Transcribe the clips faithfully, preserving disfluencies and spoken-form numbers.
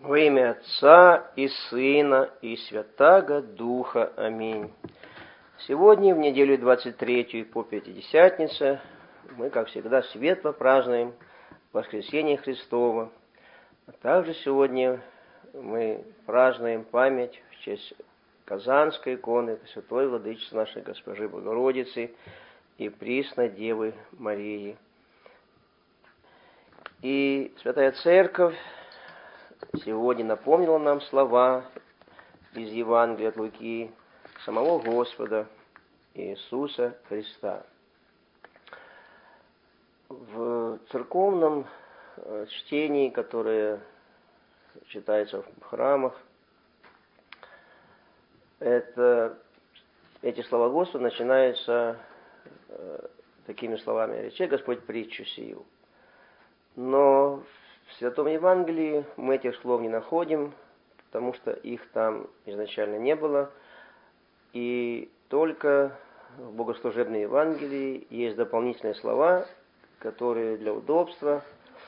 Во имя Отца и Сына и Святаго Духа. Аминь. Сегодня, в неделю двадцать третью по Пятидесятнице, мы, как всегда, светло празднуем Воскресение Христово. А также сегодня мы празднуем память в честь Казанской иконы Пресвятой Владычицы нашей Госпожи Богородицы и Пресной Девы Марии. И Святая Церковь сегодня напомнила нам слова из Евангелия от Луки самого Господа Иисуса Христа. В церковном чтении, которое читается в храмах, это, эти слова Господа начинаются э, такими словами: «Рече Господь притчу сию». Но в Святом Евангелии мы этих слов не находим, потому что их там изначально не было. И только в Богослужебной Евангелии есть дополнительные слова, которые для удобства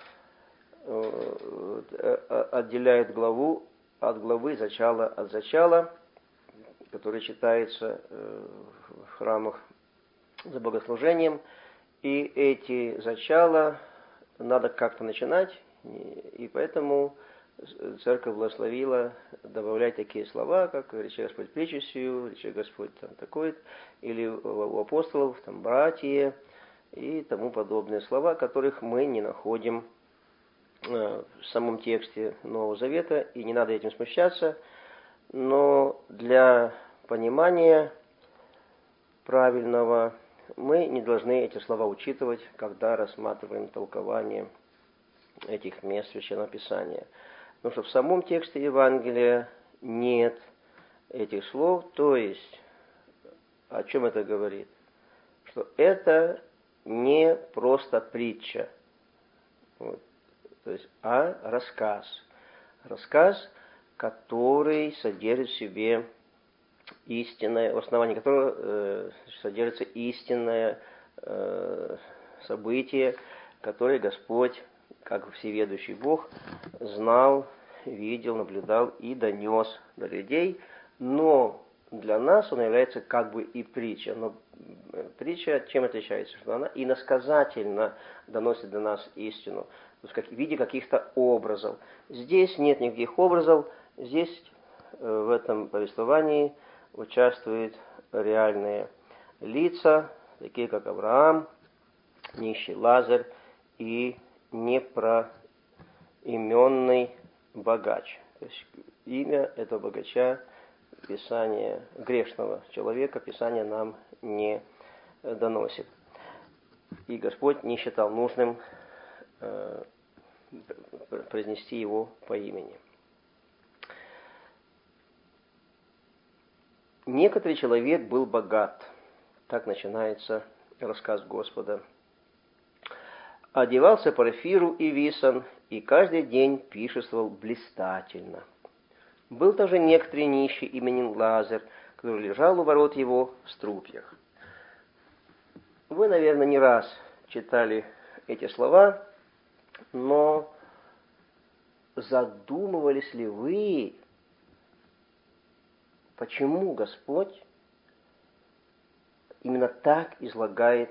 отделяют главу от главы, зачала от зачала, который читается в храмах за богослужением. И эти зачала надо как-то начинать, и поэтому Церковь благословила добавлять такие слова, как «Рече Господь притчу сию», «Рече Господь» там такой, или у апостолов там «братья» и тому подобные слова, которых мы не находим в самом тексте Нового Завета, и не надо этим смущаться, но для понимания правильного мы не должны эти слова учитывать, когда рассматриваем толкование этих мест Священного Писания. Потому что в самом тексте Евангелия нет этих слов, то есть о чем это говорит? Что это не просто притча, вот, то есть, а рассказ. Рассказ, который содержит в себе истинное, в основании которого э, содержится истинное э, событие, которое Господь, как всеведущий Бог, знал, видел, наблюдал и донес до людей. Но для нас он является как бы и притча. Но притча чем отличается? Что она иносказательно доносит до нас истину, то есть как, в виде каких-то образов. Здесь нет никаких образов, здесь э, в этом повествовании участвуют реальные лица, такие как Авраам, нищий Лазарь и непроименный богач. То есть имя этого богача, Писание, грешного человека, Писание нам не доносит. И Господь не считал нужным э, произнести его по имени. Некоторый человек был богат. Так начинается рассказ Господа. Одевался парфиру и висан, и каждый день пиршествовал блистательно. Был также некоторый нищий именем Лазарь, который лежал у ворот его в струпьях. Вы, наверное, не раз читали эти слова, но задумывались ли вы, почему Господь именно так излагает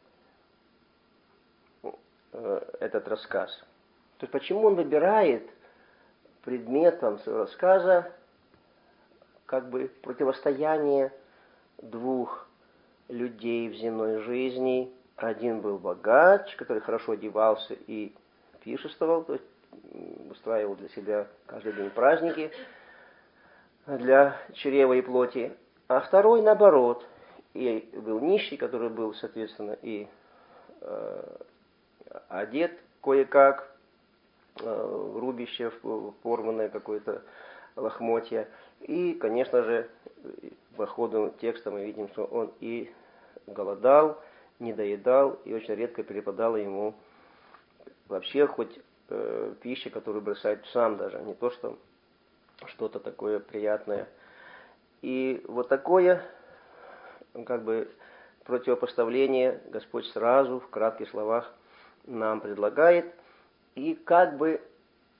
этот рассказ? То есть почему он выбирает предметом своего рассказа как бы противостояние двух людей в земной жизни. Один был богач, который хорошо одевался и пиршествовал, то есть устраивал для себя каждый день праздники для чрева и плоти. А второй, наоборот, и был нищий, который был, соответственно, и э, одет кое-как, в рубище, в порванное какое-то лохмотье. И, конечно же, по ходу текста мы видим, что он и голодал, не доедал, и очень редко перепадало ему вообще хоть э, пища, которую бросает сам даже, не то что что-то такое приятное. И вот такое, как бы, противопоставление Господь сразу в кратких словах нам предлагает. И как бы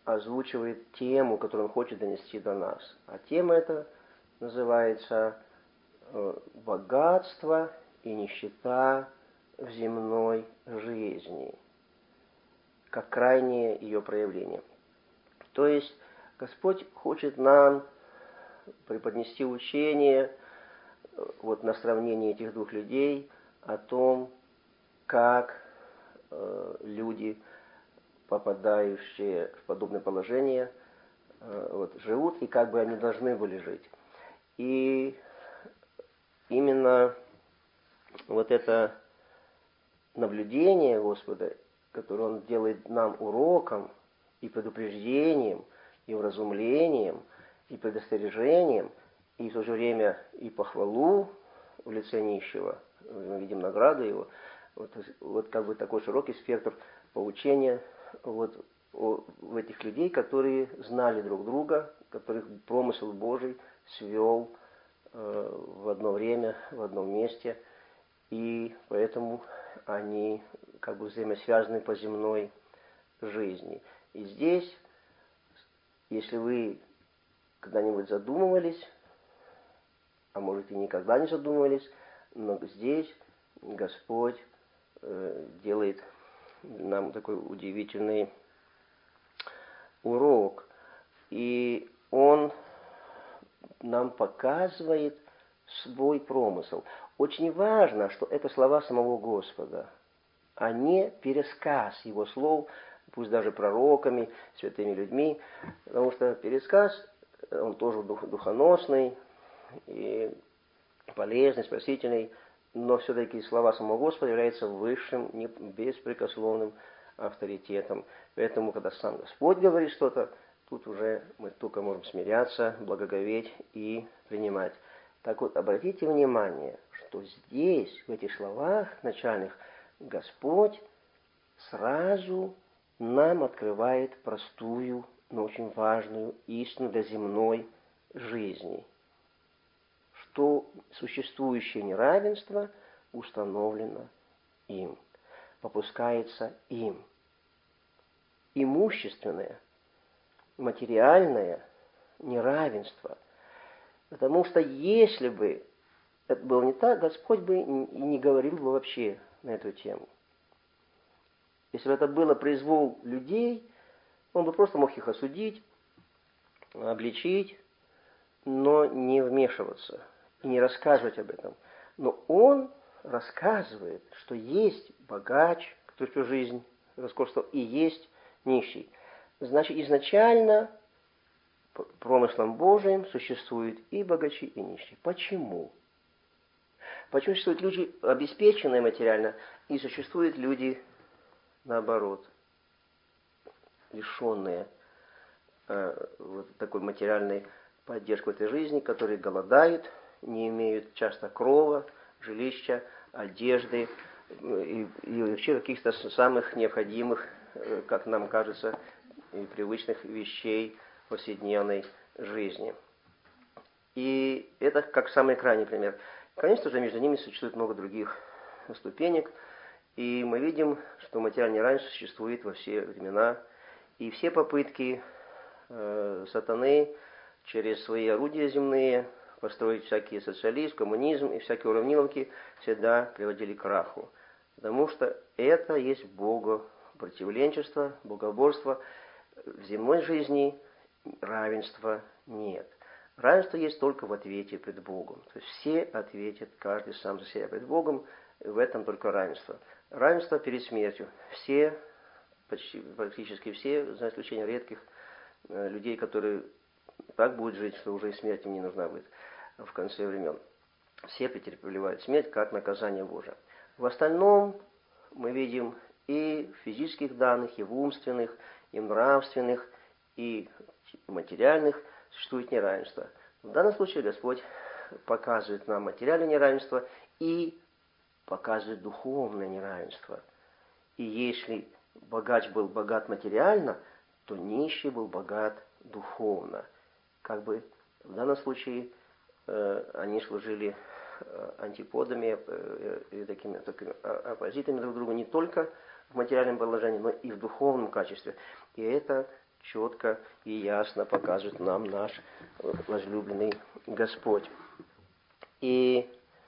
озвучивает тему, которую он хочет донести до нас. А тема эта называется «Богатство и нищета в земной жизни», как крайнее ее проявление. То есть Господь хочет нам преподнести учение вот на сравнении этих двух людей о том, как э, люди, попадающие в подобное положение, э, вот, живут и как бы они должны были жить. И именно вот это наблюдение Господа, которое Он делает нам уроком и предупреждением, и вразумлением, и предостережением, и в то же время и похвалу в лице нищего, мы видим награду его, вот, вот как бы такой широкий спектр поучения вот, о, в этих людей, которые знали друг друга, которых промысел Божий свел э, в одно время, в одном месте, и поэтому они как бы взаимосвязаны по земной жизни. И здесь, если вы когда-нибудь задумывались, а может и никогда не задумывались, но здесь Господь э, делает нам такой удивительный урок. И Он нам показывает свой промысел. Очень важно, что это слова самого Господа, а не пересказ Его слов, пусть даже пророками, святыми людьми, потому что пересказ, он тоже дух, духоносный и полезный, спасительный, но все-таки слова самого Господа являются высшим, беспрекословным авторитетом. Поэтому, когда сам Господь говорит что-то, тут уже мы только можем смиряться, благоговеть и принимать. Так вот, обратите внимание, что здесь, в этих словах начальных, Господь сразу нам открывает простую, но очень важную истину для земной жизни, что существующее неравенство установлено им, попускается им. Имущественное, материальное неравенство. Потому что если бы это было не так, Господь бы и не говорил бы вообще на эту тему. Если бы это было произвол людей, Он бы просто мог их осудить, обличить, но не вмешиваться и не рассказывать об этом. Но Он рассказывает, что есть богач, который всю жизнь роскошествовал, и есть нищий. Значит, изначально промыслом Божиим существуют и богачи, и нищие. Почему? Почему существуют люди обеспеченные материально, и существуют люди, наоборот, лишенные э, вот такой материальной поддержки в этой жизни, которые голодают, не имеют часто крова, жилища, одежды и, и вообще каких-то самых необходимых, э, как нам кажется, и привычных вещей повседневной жизни. И это как самый крайний пример. Конечно же, между ними существует много других ступенек, и мы видим, что материальное неравенство существует во все времена, и все попытки э, сатаны через свои орудия земные построить всякие социализм, коммунизм и всякие уравниловки всегда приводили к краху. Потому что это есть богопротивленчество, богоборство. В земной жизни равенства нет. Равенство есть только в ответе пред Богом. То есть все ответят, каждый сам за себя пред Богом, в этом только равенство. Равенство перед смертью. Все, почти, практически все, за исключением редких э, людей, которые так будут жить, что уже и смерть им не нужна будет в конце времен. Все претерпевают смерть как наказание Божие. В остальном мы видим и в физических данных, и в умственных, и в нравственных, и в материальных существует неравенство. В данном случае Господь показывает нам материальное неравенство и показывает духовное неравенство. И если богач был богат материально, то нищий был богат духовно. Как бы в данном случае э, они служили э, антиподами э, и такими, такими оппозитами друг другу не только в материальном положении, но и в духовном качестве. И это четко и ясно показывает нам наш возлюбленный Господь. И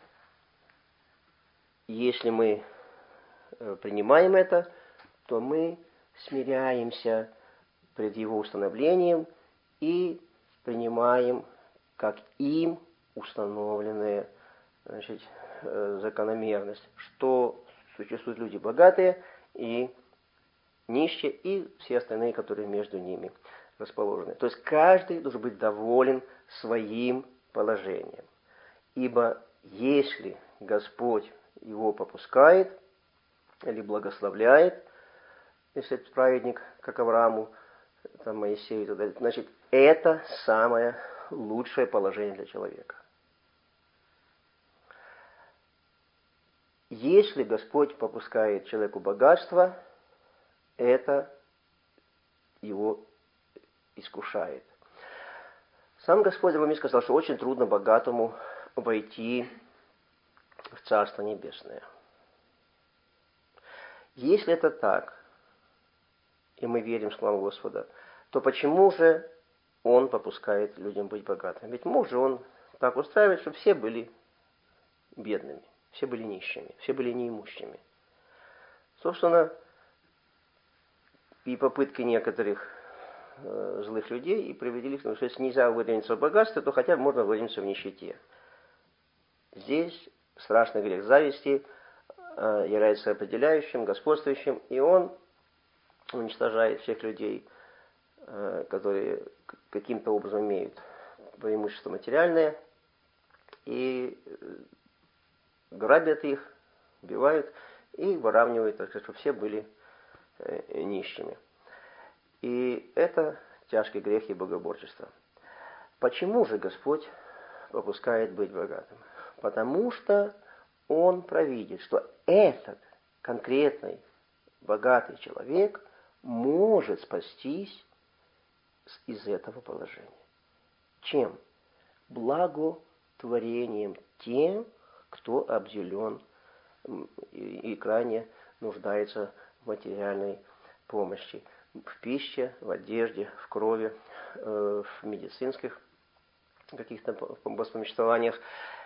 если мы принимаем это, то мы смиряемся пред Его установлением и принимаем как им установленная, значит, закономерность, что существуют люди богатые и нищие, и все остальные, которые между ними расположены. То есть каждый должен быть доволен своим положением. Ибо если Господь его попускает или благословляет, если это праведник, как Аврааму, там, Моисею и так далее, значит, это самое лучшее положение для человека. Если Господь попускает человеку богатство, это его искушает. Сам Господь Рамис сказал, что очень трудно богатому войти в Царство Небесное. Если это так, и мы верим в славу Господа, то почему же Он попускает людям быть богатыми? Ведь мог же Он так устраивать, чтобы все были бедными, все были нищими, все были неимущими. Собственно, и попытки некоторых э, злых людей и привели к тому, что если нельзя выровняться в богатстве, то хотя бы можно выровняться в нищете. Здесь страшный грех зависти э, является определяющим, господствующим, и он уничтожает всех людей, э, которые каким-то образом имеют преимущество материальное, и грабят их, убивают и выравнивают, так сказать, чтобы все были э, нищими. И это тяжкий грех и богоборчество. Почему же Господь попускает быть богатым? Потому что Он провидит, что этот конкретный богатый человек может спастись из этого положения. Чем? Благотворением тем, кто обделен и крайне нуждается в материальной помощи. В пище, в одежде, в крови, в медицинских каких-то воспомоществованиях,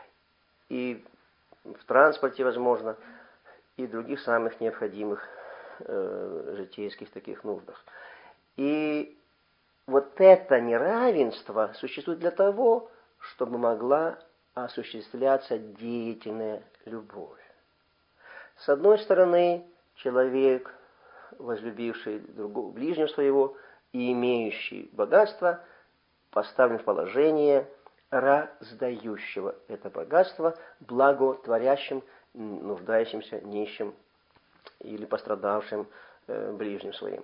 и в транспорте, возможно, и других самых необходимых э, житейских таких нуждах. И вот это неравенство существует для того, чтобы могла осуществляться деятельная любовь. С одной стороны, человек, возлюбивший другого, ближнего своего и имеющий богатство, поставлен в положение раздающего это богатство благотворящим, нуждающимся, нищим или пострадавшим э, ближним своим.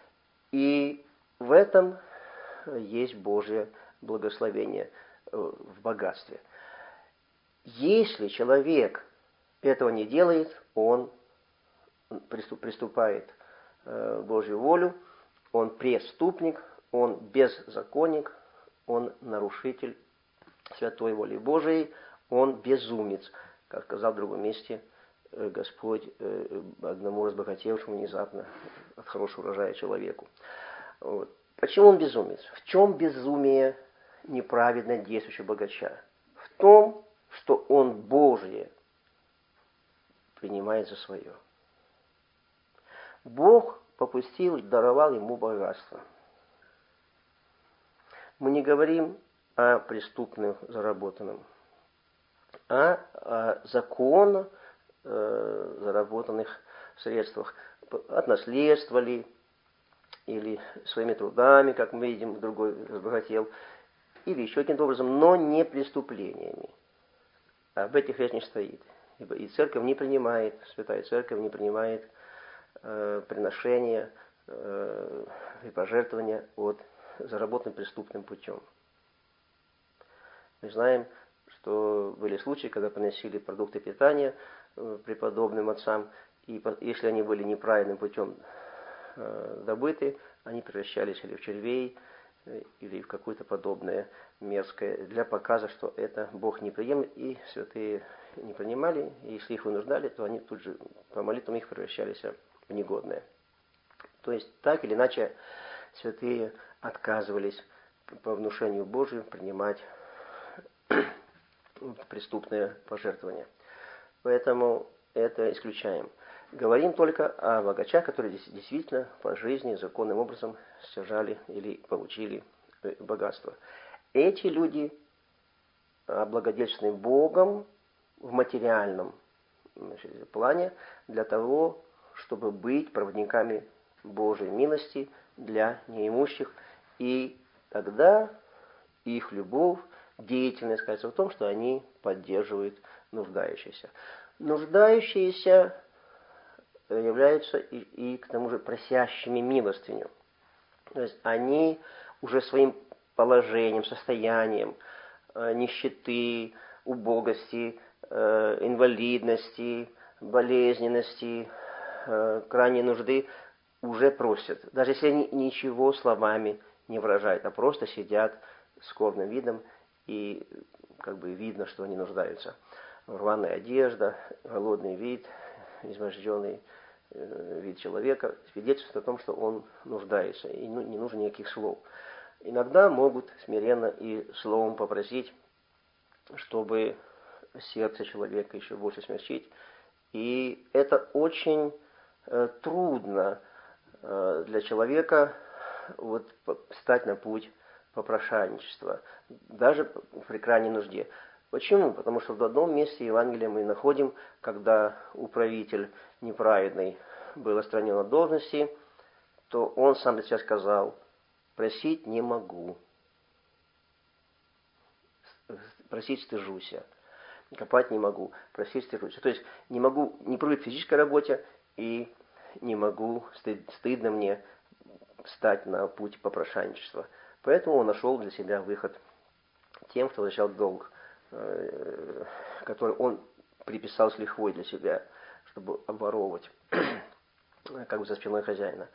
И в этом есть Божье благословение э, в богатстве. Если человек этого не делает, он приступает в Божью волю, он преступник, он беззаконник, он нарушитель святой воли Божией, он безумец, как сказал в другом месте Господь одному разбогатевшему внезапно от хорошего урожая человеку. Вот. Почему он безумец? В чем безумие неправедно действующего богача? В том, что он Божие принимает за свое. Бог попустил, даровал ему богатство. Мы не говорим о преступном заработанном, а о законно э, заработанных средствах. От наследства ли, или своими трудами, как мы видим, другой разбогател, или еще каким-то образом, но не преступлениями. Об этих речь не стоит. Ибо и церковь не принимает, святая церковь не принимает э, приношения э, и пожертвования от заработанным преступным путем. Мы знаем, что были случаи, когда приносили продукты питания э, преподобным отцам, и по, если они были неправильным путем э, добыты, они превращались или в червей, э, или в какое-то подобное мерзкое, для показа, что это Бог не приемлет, и святые не принимали, и если их вынуждали, то они тут же по молитвам их превращались в негодное. То есть, так или иначе, святые отказывались по внушению Божию принимать преступное пожертвование. Поэтому это исключаем. Говорим только о богачах, которые действительно по жизни законным образом стяжали или получили богатство. Эти люди облагодетельствованы Богом в материальном, значит, плане для того, чтобы быть проводниками Божьей милости для неимущих. И тогда их любовь, деятельность сказывается в том, что они поддерживают нуждающихся. Нуждающиеся являются и, и к тому же просящими милостыню. То есть они уже своим положением, состоянием, э, нищеты, убогости, э, инвалидности, болезненности, э, крайней нужды уже просят. Даже если они ничего словами не выражают, а просто сидят с скорбным видом, и как бы видно, что они нуждаются. Рваная одежда, голодный вид, изможденный э, вид человека свидетельствует о том, что он нуждается, и ну, не нужно никаких слов. Иногда могут смиренно и словом попросить, чтобы сердце человека еще больше смягчить. И это очень э, трудно э, для человека вот, встать на путь попрошайничества, даже при крайней нужде. Почему? Потому что в одном месте Евангелия мы находим, когда управитель неправедный был отстранен от должности, то он сам для себя сказал: просить не могу, просить стыжусь, копать не могу, просить стыжусь. То есть не могу, не привык к физической работе, и не могу, стыд, стыдно мне встать на путь попрошайничества. Поэтому он нашел для себя выход тем, кто возвращал долг, который он приписал с лихвой для себя, чтобы обворовывать как бы за спиной хозяина.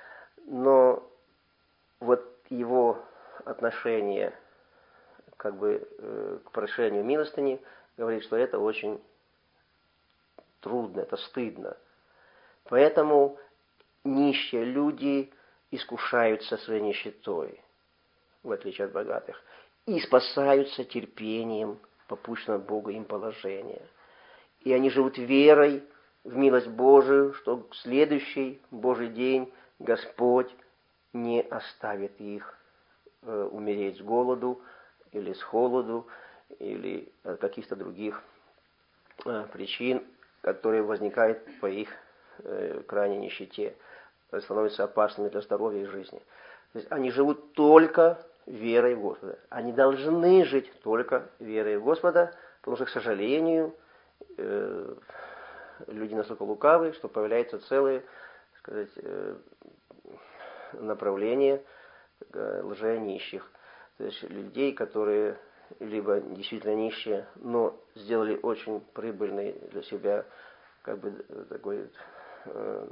Но вот его отношение как бы к прошению милостыни говорит, что это очень трудно, это стыдно. Поэтому нищие люди искушаются своей нищетой, в отличие от богатых, и спасаются терпением попущенного от Бога им положения. И они живут верой в милость Божию, что в следующий Божий день Господь не оставит их э, умереть с голоду, или с холоду, или от каких-то других э, причин, которые возникают по их э, крайней нищете, становятся опасными для здоровья и жизни. То есть они живут только верой в Господа. Они должны жить только верой в Господа, потому что, к сожалению, э, люди настолько лукавы, что появляются целые, так сказать, э, направления э, лженищих. То есть людей, которые либо действительно нищие, но сделали очень прибыльный для себя как бы такой э,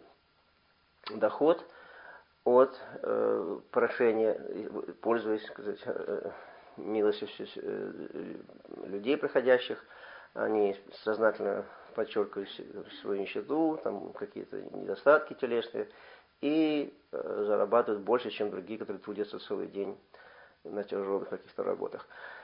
доход от э, прошения, пользуясь, сказать, э, милостью э, людей приходящих. Они сознательно подчеркивают свою нищету, там какие-то недостатки телесные, и э, зарабатывают больше, чем другие, которые трудятся целый день на тяжелых каких-то работах.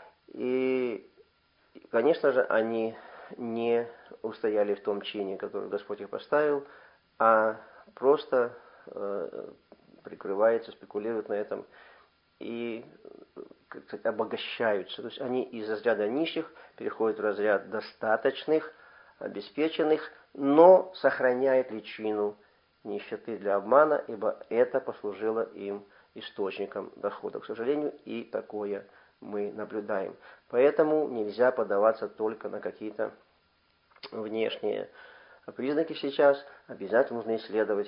И, конечно же, они не устояли в том чине, который Господь их поставил, а просто э, прикрываются, спекулируют на этом и, как сказать, обогащаются. То есть они из разряда нищих переходят в разряд достаточных, обеспеченных, но сохраняют личину нищеты для обмана, ибо это послужило им источником дохода. К сожалению, и такое мы наблюдаем. Поэтому нельзя поддаваться только на какие-то внешние признаки сейчас. Обязательно нужно исследовать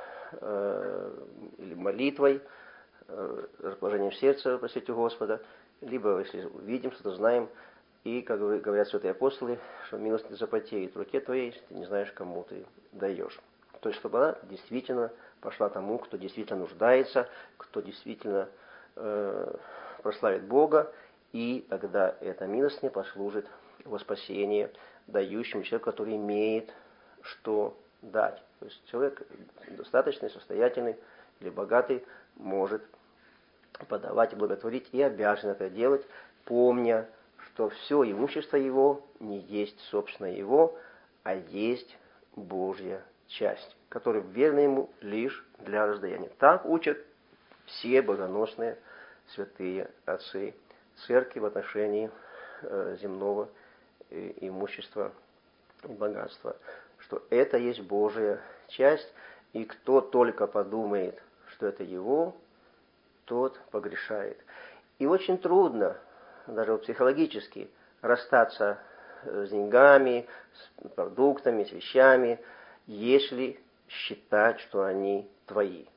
э, или молитвой, э, расположением сердца просить у Господа, либо, если увидим, что-то знаем, и, как говорят святые апостолы, что милость запотеет в руке твоей, если ты не знаешь, кому ты даешь. То есть, чтобы она действительно пошла тому, кто действительно нуждается, кто действительно э, прославит Бога, и тогда эта милость не послужит во спасение дающему человеку, который имеет что дать. То есть человек достаточный, состоятельный или богатый может подавать и благотворить, и обязан это делать, помня, что все имущество его не есть собственно его, а есть Божья часть, которая верна ему лишь для раздаяния. Так учат все богоносные святые отцы церкви в отношении э, земного э, имущества и богатства, что это есть Божья часть, и кто только подумает, что это его, тот погрешает. И очень трудно, даже вот психологически, расстаться с деньгами, с продуктами, с вещами, если считать, что они твои.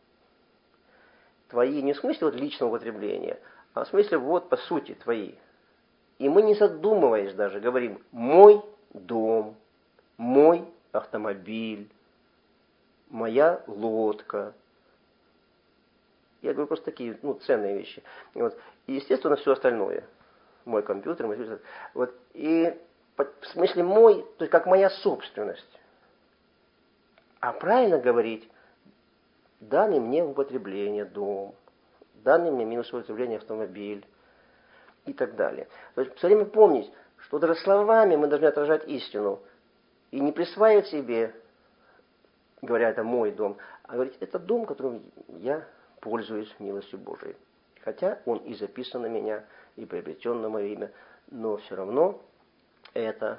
Твои не в смысле вот личного употребления, а в смысле вот по сути твои. И мы, не задумываясь даже, говорим: мой дом, мой автомобиль, моя лодка. Я говорю просто такие, ну, ценные вещи. И, вот, и естественно, все остальное. Мой компьютер, мой компьютер. Вот, и в смысле мой, то есть как моя собственность. А правильно говорить: данный мне в употребление дом, данный мне минус в употребление автомобиль и так далее. То есть все время помнить, что даже словами мы должны отражать истину и не присваивать себе, говоря, это мой дом, а говорить: это дом, которым я пользуюсь милостью Божией. Хотя он и записан на меня, и приобретен на мое имя, но все равно это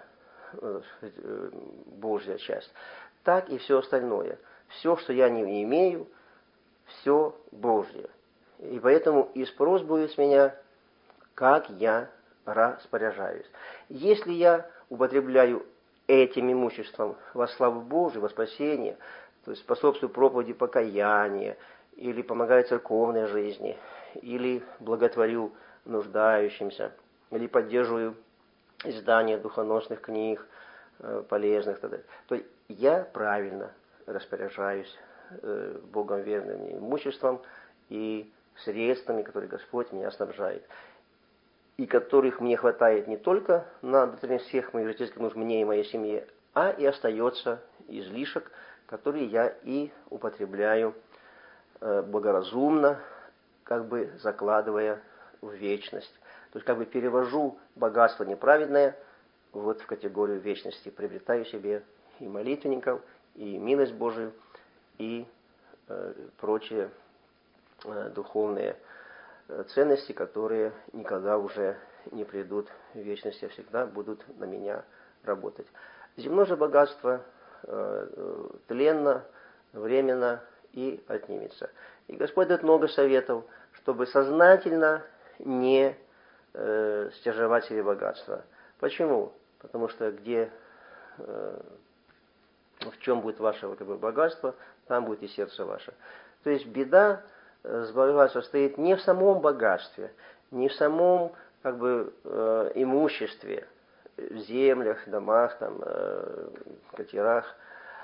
Божья часть. Так и все остальное. Все, что я не имею, все Божье. И поэтому и спрос будет с меня, как я распоряжаюсь. Если я употребляю этим имуществом во славу Божию, во спасение, то есть способствую проповеди покаяния, или помогаю церковной жизни, или благотворю нуждающимся, или поддерживаю издание духоносных книг, полезных, т.д., то я правильно распоряжаюсь Богом верным имуществом и средствами, которые Господь меня снабжает, и которых мне хватает не только на удовлетворение всех моих житейских нужд мне и моей семье, а и остается излишек, который я и употребляю благоразумно, как бы закладывая в вечность. То есть как бы перевожу богатство неправедное вот в категорию вечности, приобретаю себе и молитвенников, и милость Божию, и э, прочие э, духовные ценности, которые никогда уже не придут в вечности, а всегда будут на меня работать. Земное же богатство э, тленно, временно и отнимется. И Господь дает много советов, чтобы сознательно не э, стяжевать себе богатство. Почему? Потому что где, э, в чем будет ваше как бы, богатство, там будет и сердце ваше. То есть беда с богатством состоит не в самом богатстве, не в самом как бы, э, имуществе, в землях, домах, там, э, катерах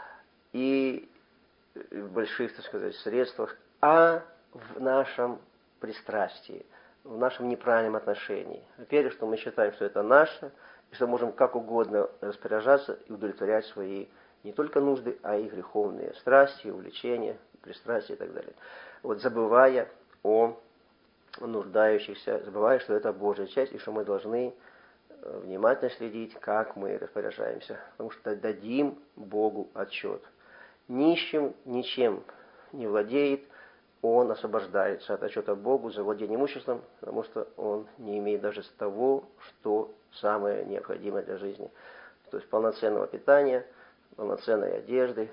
и в больших, так сказать, средствах, а в нашем пристрастии, в нашем неправильном отношении. Во-первых, что мы считаем, что это наше, и что можем как угодно распоряжаться и удовлетворять свои не только нужды, а и греховные страсти, увлечения, пристрастия и так далее. Вот забывая о нуждающихся, забывая, что это Божья часть, и что мы должны внимательно следить, как мы распоряжаемся, потому что дадим Богу отчет. Нищим ничем не владеет, он освобождается от отчета Богу за владение имуществом, потому что он не имеет даже того, что самое необходимое для жизни. То есть полноценного питания, полноценной одежды,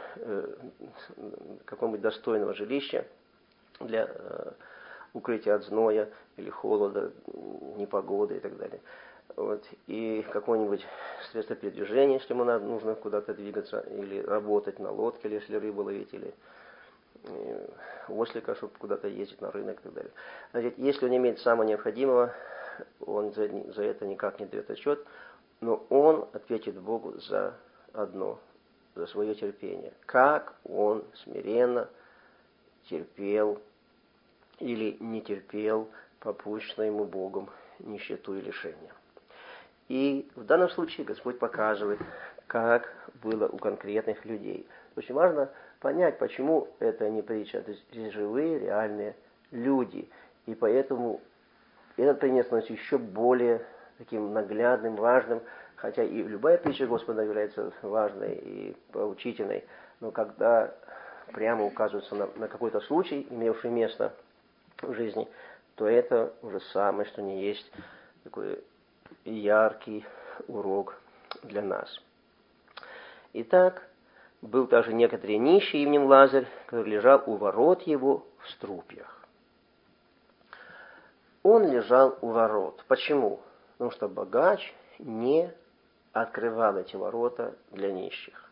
какого-нибудь достойного жилища для укрытия от зноя или холода, непогоды и так далее. Вот. И какое-нибудь средство передвижения, если ему надо, нужно куда-то двигаться, или работать на лодке, если рыбу ловить, или ослика, чтобы куда-то ездить на рынок и так далее. Значит, если он имеет самого необходимого, он за, за это никак не дает отчет, но он ответит Богу за одно, за свое терпение. Как он смиренно терпел или не терпел попущенное ему Богом нищету и лишение. И в данном случае Господь показывает, как было у конкретных людей. Очень важно понять, почему это не притча. То есть здесь живые, реальные люди. И поэтому этот пример становится еще более таким наглядным, важным, хотя и любая притча Господа является важной и поучительной, но когда прямо указывается на, на какой-то случай, имевший место в жизни, то это уже самое, что не есть такой яркий урок для нас. Итак, был также некоторый нищий именем Лазарь, который лежал у ворот его в струпьях. Он лежал у ворот. Почему? Потому что богач не открывал эти ворота для нищих.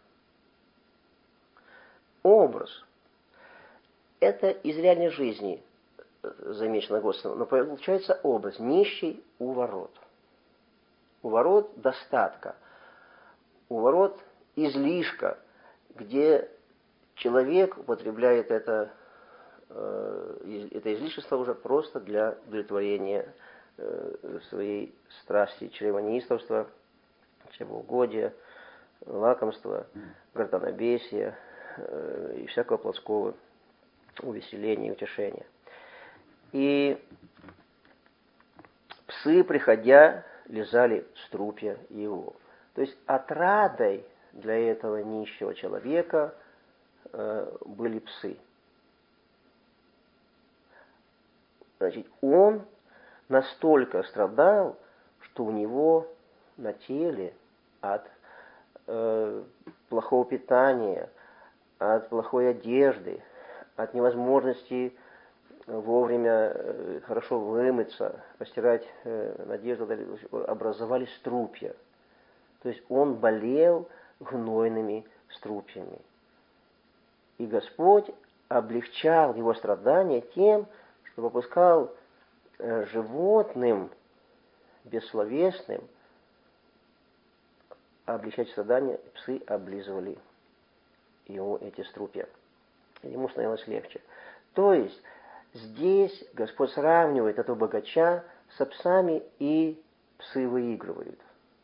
Образ. Это из реальной жизни замечено Господом, но получается образ. Нищий у ворот. У ворот достатка. У ворот излишка, где человек употребляет это, э, это излишество уже просто для удовлетворения э, своей страсти, чревонеистовства, чревоугодия, лакомства, гортанобесия э, и всякого плотского увеселения и утешения. И псы, приходя, лизали струпья его. То есть отрадой для этого нищего человека э, были псы. Значит, он настолько страдал, что у него на теле от э, плохого питания, от плохой одежды, от невозможности вовремя э, хорошо вымыться, постирать э, одежду, образовались струпья. То есть он болел гнойными струпьями. И Господь облегчал его страдания тем, что попускал э, животным, бессловесным, облегчать страдания, псы облизывали ему эти струпья. Ему становилось легче. То есть здесь Господь сравнивает этого богача с псами, и псы выигрывают.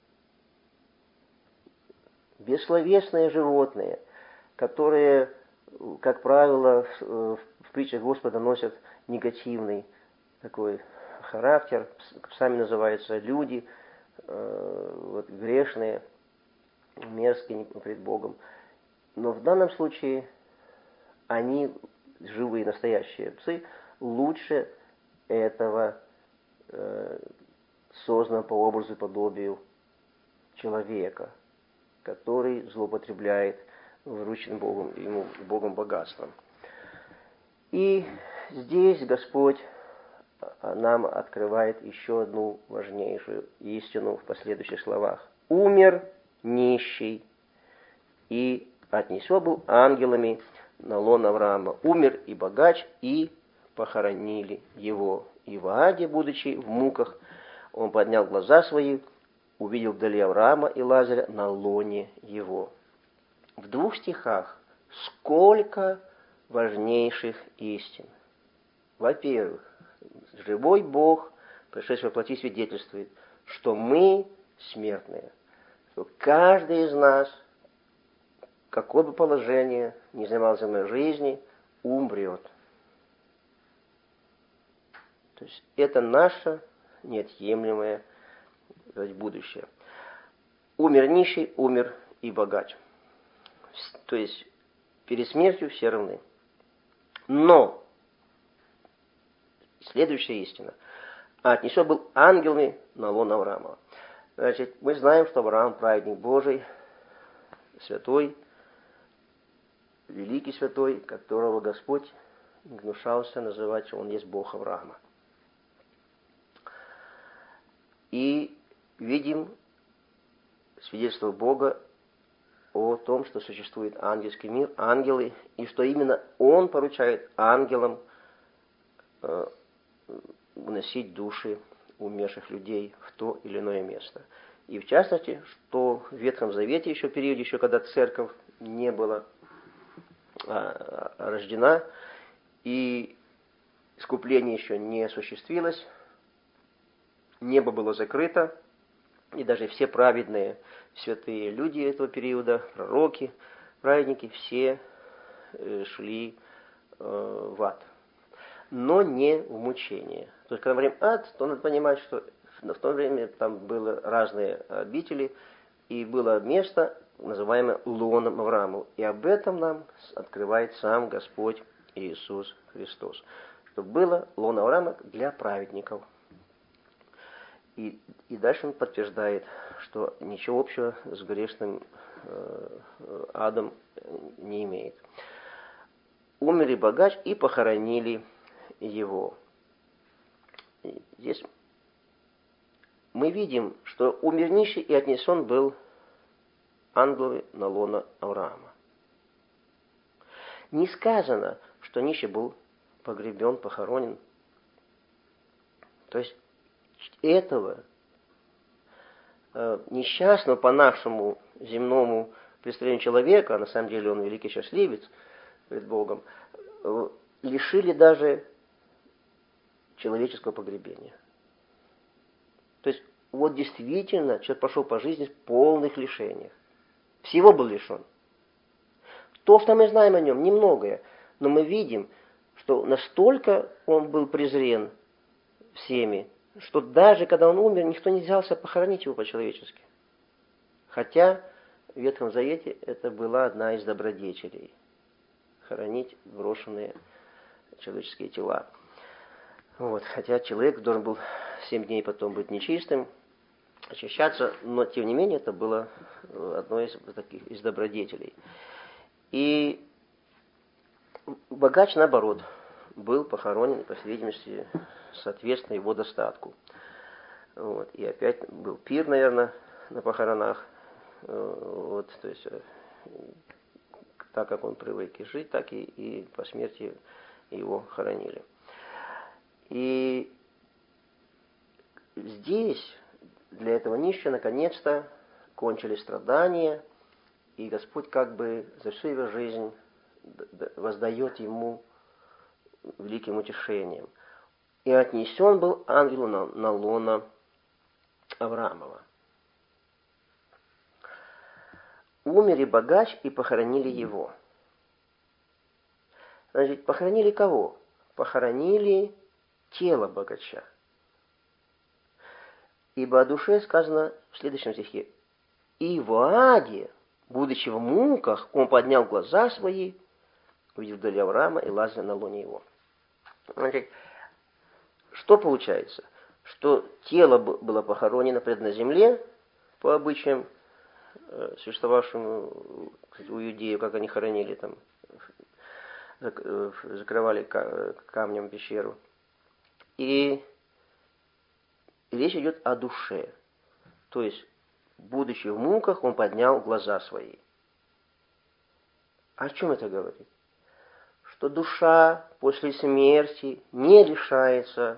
Бессловесные животные, которые, как правило, в, в притчах Господа носят негативный такой характер, сами называются люди, э, вот, грешные, мерзкие пред Богом. Но в данном случае они, живые, настоящие псы, лучше этого э, созданного по образу и подобию человека, который злоупотребляет врученным Богом, ему Богом богатством. И здесь Господь нам открывает еще одну важнейшую истину в последующих словах. «Умер нищий, и отнесен был ангелами на лон Авраама. Умер и богач, и похоронили его. И в Ааде, будучи в муках, он поднял глаза свои, увидел вдали Авраама и Лазаря на лоне его». В двух стихах сколько важнейших истин. Во-первых, живой Бог, пришедший во плоти, свидетельствует, что мы смертные, что каждый из нас, какое бы положение ни занимал в земной жизни, умрет. То есть это наше неотъемлемое будущее. Умер нищий, умер и богач. То есть перед смертью все равны. Но следующая истина. Отнесен был ангелами на лон Авраама. Значит, мы знаем, что Авраам праведник Божий, святой, великий святой, которого Господь гнушался называть, что он есть Бог Авраама. И видим свидетельство Бога о том, что существует ангельский мир, ангелы, и что именно Он поручает ангелам э, уносить души умерших людей в то или иное место. И в частности, что в Ветхом Завете еще периоде, еще когда церковь не была а, рождена, и искупление еще не осуществилось, небо было закрыто, и даже все праведные святые люди этого периода, пророки, праведники, все шли в ад, но не в мучение. То есть, когда мы говорим ад, то надо понимать, что в то время там были разные обители, и было место, называемое лоном Аврааму. И об этом нам открывает сам Господь Иисус Христос. Что было лоно Авраама для праведников. И, и дальше он подтверждает, что ничего общего с грешным э, адом не имеет. Умер и богач, и похоронили его. И здесь мы видим, что умер нищий и отнесен был ангелами на лоно Авраама. Не сказано, что нищий был погребен, похоронен. То есть этого э, несчастного по нашему земному представлению человека, а на самом деле он великий счастливец перед Богом, э, лишили даже человеческого погребения. То есть вот действительно человек пошел по жизни в полных лишениях. Всего был лишен. То, что мы знаем о нем, немногое, но мы видим, что настолько он был презрен всеми, что даже когда он умер, никто не взялся похоронить его по-человечески. Хотя в Ветхом Завете это была одна из добродетелей – хоронить брошенные человеческие тела. Вот. Хотя человек должен был семь дней потом быть нечистым, очищаться, но тем не менее это было одной из таких из добродетелей. И богач, наоборот, был похоронен, по всей видимости, соответственно его достатку. Вот. И опять был пир, наверное, на похоронах. Вот. То есть, так как он привык и жить, так и, и по смерти его хоронили. И здесь для этого нищего наконец-то кончились страдания, и Господь как бы за всю его жизнь воздает ему великим утешением. И отнесен был ангелу на, на лоно Авраамова. Умер и богач, и похоронили его. Значит, похоронили кого? Похоронили тело богача. Ибо о душе сказано в следующем стихе: «И в аде, будучи в муках, он поднял глаза свои, увидел вдали Авраама и Лазаря на лоне его». Значит, что получается? Что тело было похоронено пред на земле, по обычаям, существовавшим, кстати, у иудеев, как они хоронили, там, закрывали камнем пещеру. И речь идет о душе. То есть, будучи в муках, он поднял глаза свои. О чем это говорит? Что душа после смерти не лишается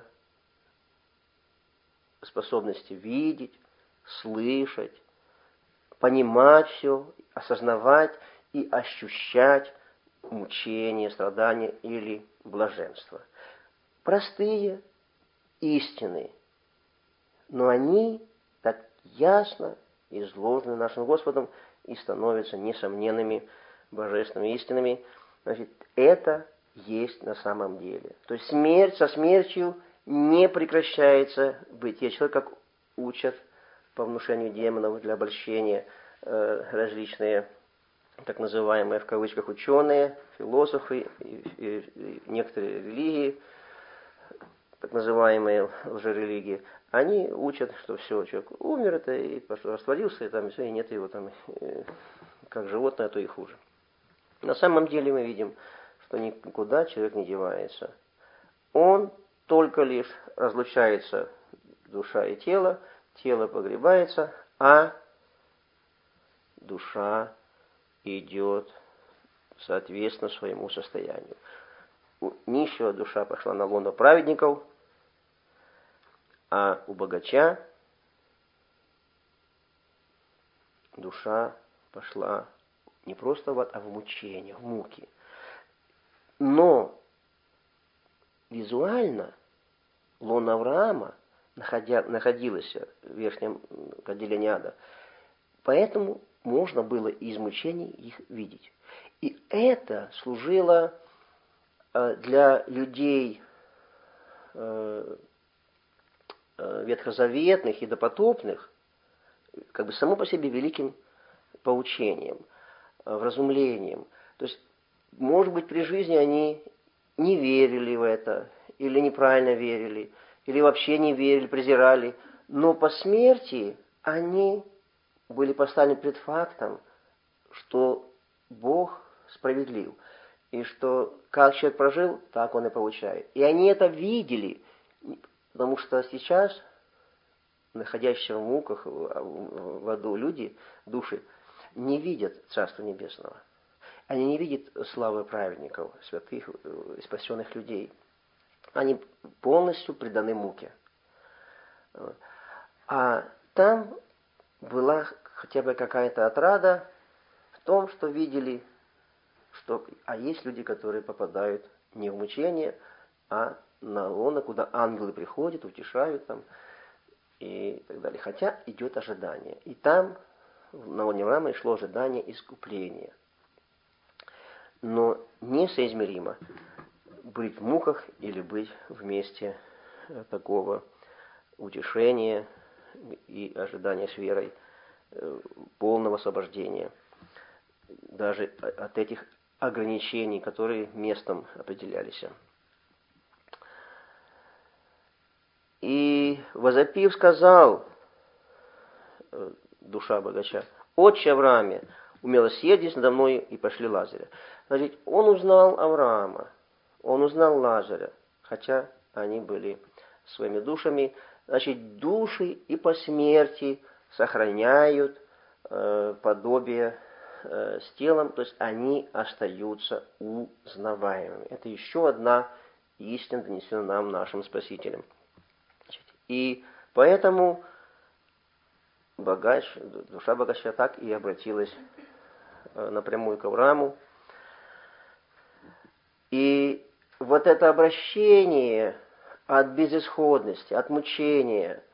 способности видеть, слышать, понимать все, осознавать и ощущать мучение, страдания или блаженство. Простые истины, но они так ясно изложены нашим Господом и становятся несомненными божественными истинами. Значит, это есть на самом деле. То есть смерть со смертью не прекращается бытие человека, как учат по внушению демонов для обольщения э, различные так называемые в кавычках ученые, философы и, и, и некоторые религии, так называемые лжерелигии. Они учат, что все, человек умер, это и растворился, и там все, и нет его там, и, как животное, а то и хуже. На самом деле мы видим, что никуда человек не девается. Он только лишь разлучается, душа и тело, тело погребается, а душа идет соответственно своему состоянию. У нищего душа пошла на лоно праведников, а у богача душа пошла не просто в ад, а в мучение, в муки. Но визуально лоно Авраама находя, находилось в верхнем отделении ада, поэтому можно было из мучений их видеть. И это служило для людей ветхозаветных и допотопных как бы само по себе великим поучением, вразумлением. То есть, может быть, при жизни они не верили в это, или неправильно верили, или вообще не верили, презирали, но по смерти они были поставлены пред фактом, что Бог справедлив, и что как человек прожил, так он и получает. И они это видели, потому что сейчас, находящиеся в муках, в аду люди, души, не видят Царства Небесного. Они не видят славы праведников, святых, спасенных людей. Они полностью преданы муке. А там была хотя бы какая-то отрада в том, что видели, что, а есть люди, которые попадают не в мучение, а на лоно, куда ангелы приходят, утешают там и так далее. Хотя идет ожидание. И там на лоне Авраама шло ожидание искупления. Но несоизмеримо быть в муках или быть вместе такого утешения и ожидания с верой полного освобождения. Даже от этих ограничений, которые местом определялись. И возопив сказал душа богача: «Отче Аврааме, умилосердись надо мною и пошли Лазаря». Значит, он узнал Авраама, он узнал Лазаря, хотя они были своими душами. Значит, души и по смерти сохраняют э, подобие э, с телом, то есть они остаются узнаваемыми. Это еще одна истина, донесенная нам нашим Спасителем. Значит, и поэтому богач, душа богача так и обратилась э, напрямую к Аврааму. И вот это обращение от безысходности, от мучения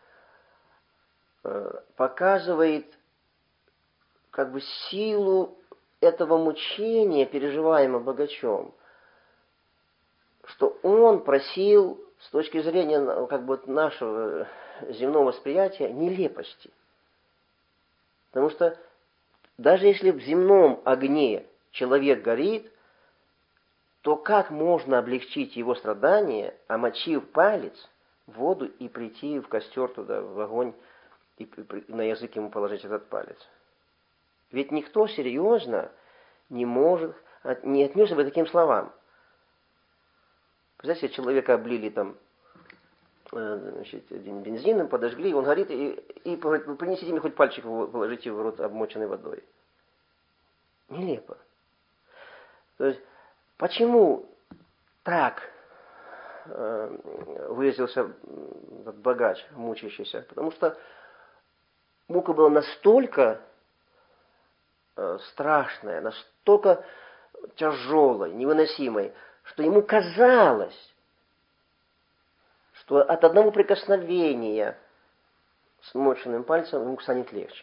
показывает как бы силу этого мучения, переживаемого богачом, что он просил с точки зрения как бы нашего земного восприятия нелепости. Потому что даже если в земном огне человек горит, то как можно облегчить его страдания, омочив палец в воду и прийти в костер туда, в огонь, и на язык ему положить этот палец? Ведь никто серьезно не может, не отнесся бы к таким словам. Представляете, человека облили там значит, бензином, подожгли, он горит, и, и говорит: принесите мне хоть пальчик, положите в рот обмоченной водой. Нелепо. То есть, почему так э, выразился этот богач, мучающийся? Потому что мука была настолько э, страшная, настолько тяжелой, невыносимой, что ему казалось, что от одного прикосновения смоченным пальцем ему станет легче.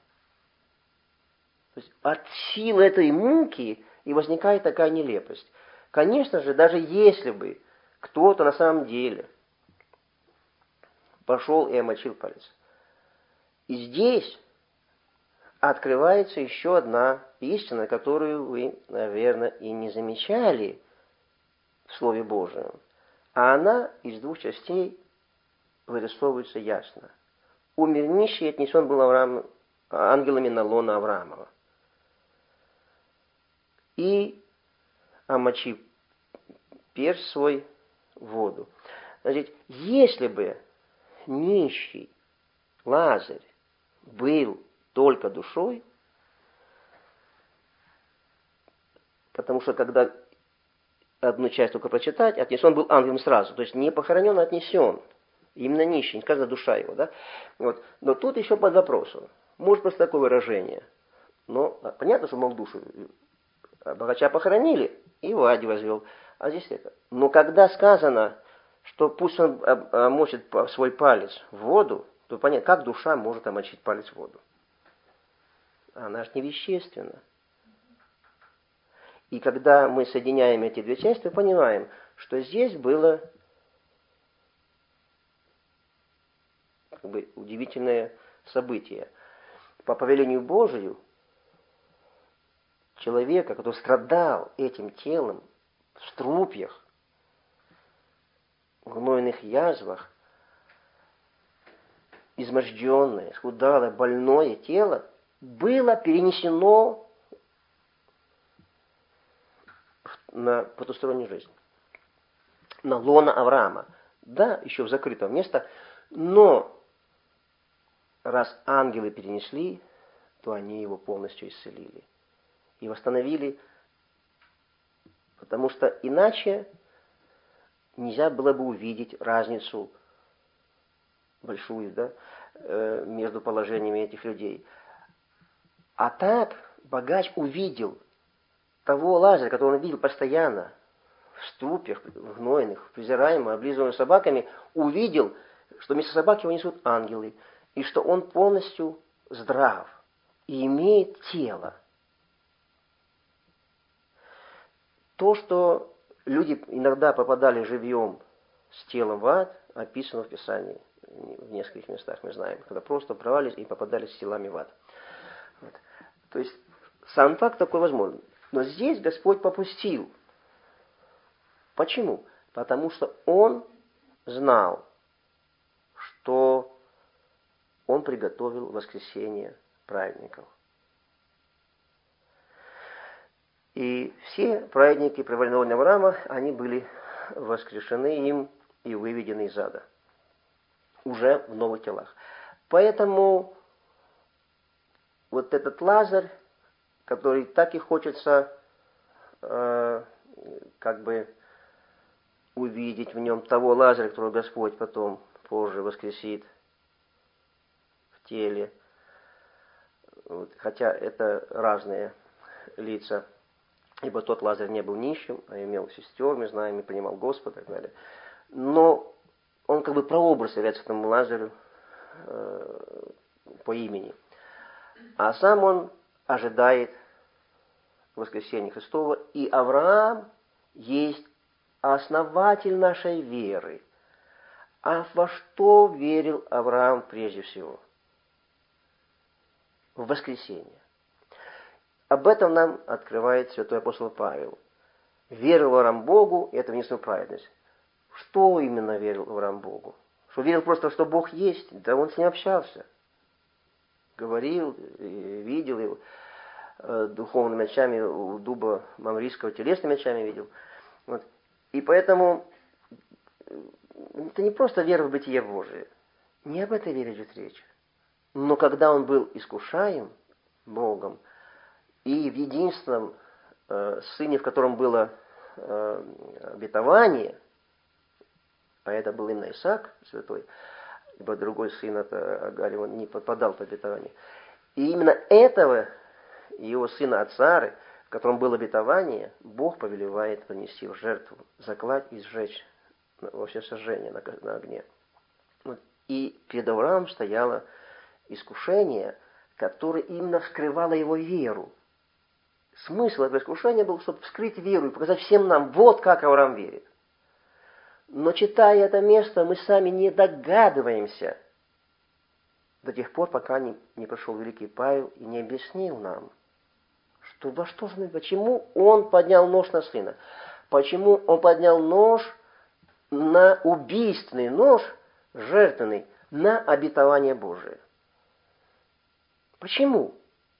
То есть от силы этой муки и возникает такая нелепость. Конечно же, даже если бы кто-то на самом деле пошел и омочил палец. И здесь открывается еще одна истина, которую вы, наверное, и не замечали в Слове Божьем. А она из двух частей вырисовывается ясно. Умер нищий, отнесен был Авраам, ангелами на лоно Авраамова. И омочив перст свой в воду. Значит, если бы нищий Лазарь был только душой, потому что когда одну часть только прочитать, отнесен был ангелом сразу, то есть не похоронен, а отнесен. Именно нищий, не сказано душа его, да? Вот. Но тут еще под вопросом. Может просто такое выражение. Но понятно, что мол душу богача похоронили и Вади возвел. А здесь это. Но когда сказано, что пусть он омочит свой палец в воду, то понятно, как душа может омочить палец в воду? Она же не вещественна. И когда мы соединяем эти две части, мы понимаем, что здесь было как бы удивительное событие. По повелению Божию человека, который страдал этим телом в струпьях, в гнойных язвах, изможденное, исхудалое, больное тело, было перенесено на потустороннюю жизнь, на лоно Авраама. Да, еще в закрытое место, но раз ангелы перенесли, то они его полностью исцелили и восстановили, потому что иначе нельзя было бы увидеть разницу большую, да, между положениями этих людей. А так богач увидел того Лазаря, которого он видел постоянно в струпьях, в гнойных, презираемых, облизываемых собаками, увидел, что вместо собаки его несут ангелы, и что он полностью здрав и имеет тело. То, что люди иногда попадали живьем с телом в ад, описано в Писании. В нескольких местах мы знаем, когда просто провалились и попадали с телами в ад. Вот. То есть сам факт такой возможен. Но здесь Господь попустил. Почему? Потому что Он знал, что Он приготовил воскресение праведников. И все праведники при воленовании Авраама, они были воскрешены им и выведены из ада. Уже в новых телах. Поэтому вот этот Лазарь, который так и хочется э, как бы увидеть в нем того Лазаря, которого Господь потом позже воскресит в теле. Вот, хотя это разные лица. Ибо тот Лазарь не был нищим, а имел сестер, мы знаем, и принимал Господа и так далее. Но он как бы прообраз является этому Лазарю э, по имени. А сам он ожидает воскресения Христова. И Авраам есть основатель нашей веры. А во что верил Авраам прежде всего? В воскресение. Об этом нам открывает святой апостол Павел. Верил Авраам Богу, и это внесла праведность. Что именно верил Авраам Богу? Что верил просто, что Бог есть? Да он с ним общался. Говорил, видел его духовными очами, у дуба мамрийского телесными очами видел. Вот. И поэтому это не просто вера в бытие Божие. Не об этой вере идет речь. Но когда он был искушаем Богом, и в единственном э, сыне, в котором было э, обетование, а это был именно Исаак святой, ибо другой сын от Агари, он не подпадал под обетование. И именно этого его сына от Сары, в котором было обетование, Бог повелевает принести в жертву, закладь и сжечь во всесожжение на, на огне. Вот. И перед Авраамом стояло искушение, которое именно вскрывало его веру. Смысл этого искушения был, чтобы вскрыть веру и показать всем нам, вот как Авраам верит. Но читая это место, мы сами не догадываемся до тех пор, пока не, не пришел великий Павел и не объяснил нам, что во что же, почему он поднял нож на сына, почему он поднял нож на убийственный нож, жертвенный, на обетование Божие. Почему?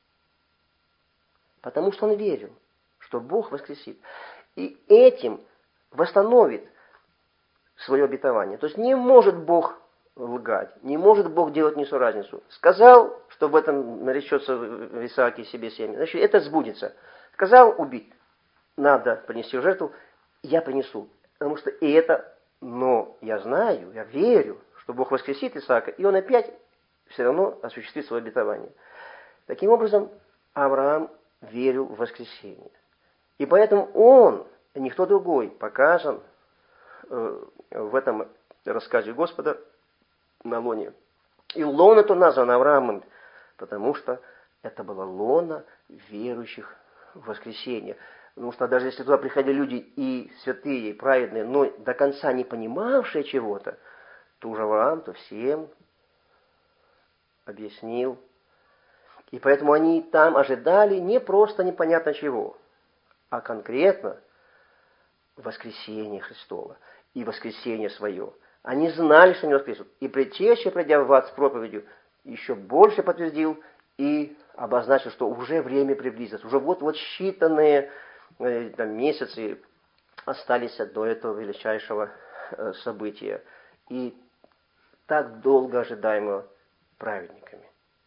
Потому что он верил, что Бог воскресит. И этим восстановит свое обетование. То есть не может Бог лгать, не может Бог делать несуразницу. Сказал, что в этом наречется в Исааке себе семя, значит, это сбудется. Сказал убить, надо принести жертву, я принесу. Потому что и это, но я знаю, я верю, что Бог воскресит Исаака, и он опять все равно осуществит свое обетование. Таким образом, Авраам верил в воскресение. И поэтому он, и никто другой, показан э, в этом рассказе Господа на лоне. И лоно-то названо Авраамом, потому что это было лоно верующих в воскресение. Потому что даже если туда приходили люди и святые, и праведные, но до конца не понимавшие чего-то, то уже Авраам-то всем объяснил. И поэтому они там ожидали не просто непонятно чего, а конкретно воскресение Христова и воскресение свое. Они знали, что они воскреснут. И предтеча, придя в ад с проповедью, еще больше подтвердил и обозначил, что уже время приблизилось. Уже вот-вот считанные э, там, месяцы остались до этого величайшего э, события. И так долго ожидаемого праведниками.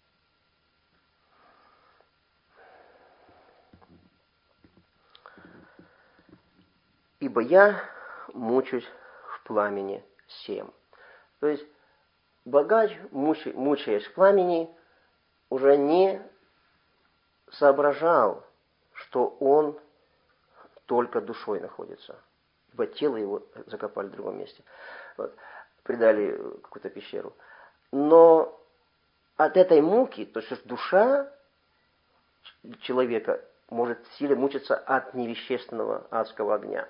Ибо я мучусь в пламени всем. То есть богач, мучаясь в пламени, уже не соображал, что он только душой находится. Ибо тело его закопали в другом месте. Вот. Придали какую-то пещеру. Но от этой муки, то есть душа человека может в силе мучиться от невещественного адского огня.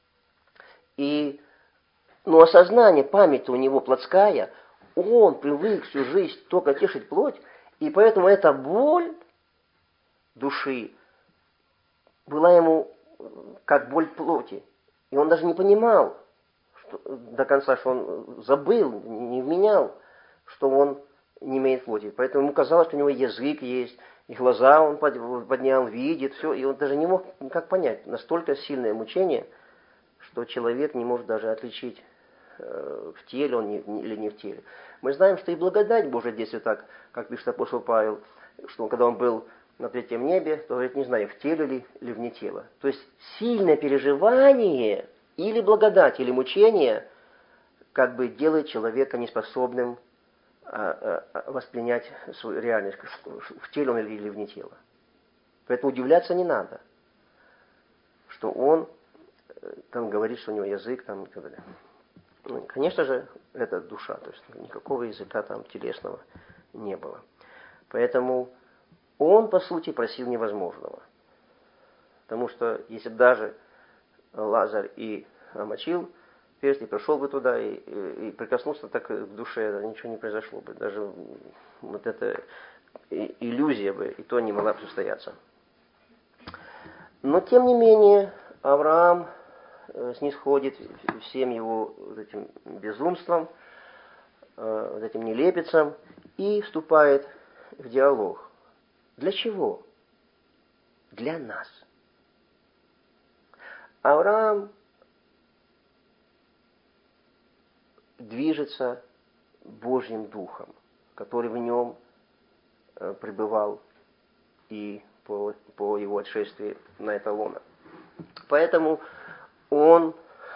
И, ну, осознание, память у него плотская, он привык всю жизнь только тешить плоть, и поэтому эта боль души была ему как боль плоти. И он даже не понимал что, до конца, что он забыл, не вменял, что он не имеет плоти. Поэтому ему казалось, что у него язык есть, и глаза он поднял, видит, все, и он даже не мог никак понять. Настолько сильное мучение, что человек не может даже отличить, э, в теле он не, не, или не в теле. Мы знаем, что и благодать Божия действует так, как пишет апостол Павел, что когда он был на третьем небе, то говорит, не знаю, в теле ли или вне тела. То есть сильное переживание или благодать, или мучение как бы делает человека неспособным а, а, воспринять свою реальность, в теле он или, или вне тела. Поэтому удивляться не надо, что он там говорит, что у него язык там и так далее. Ну, конечно же, это душа, то есть никакого языка там телесного не было. Поэтому он, по сути, просил невозможного. Потому что если даже Лазарь и омочил перст, и пришел бы туда, и, и, и прикоснулся так к душе, ничего не произошло бы. Даже вот эта иллюзия бы и то не могла бы состояться. Но, тем не менее, Авраам снисходит всем его вот этим безумством, вот этим нелепицам и вступает в диалог. Для чего? Для нас. Авраам движется Божьим Духом, который в нем пребывал и по, по его отшествии на это лоно. Поэтому он,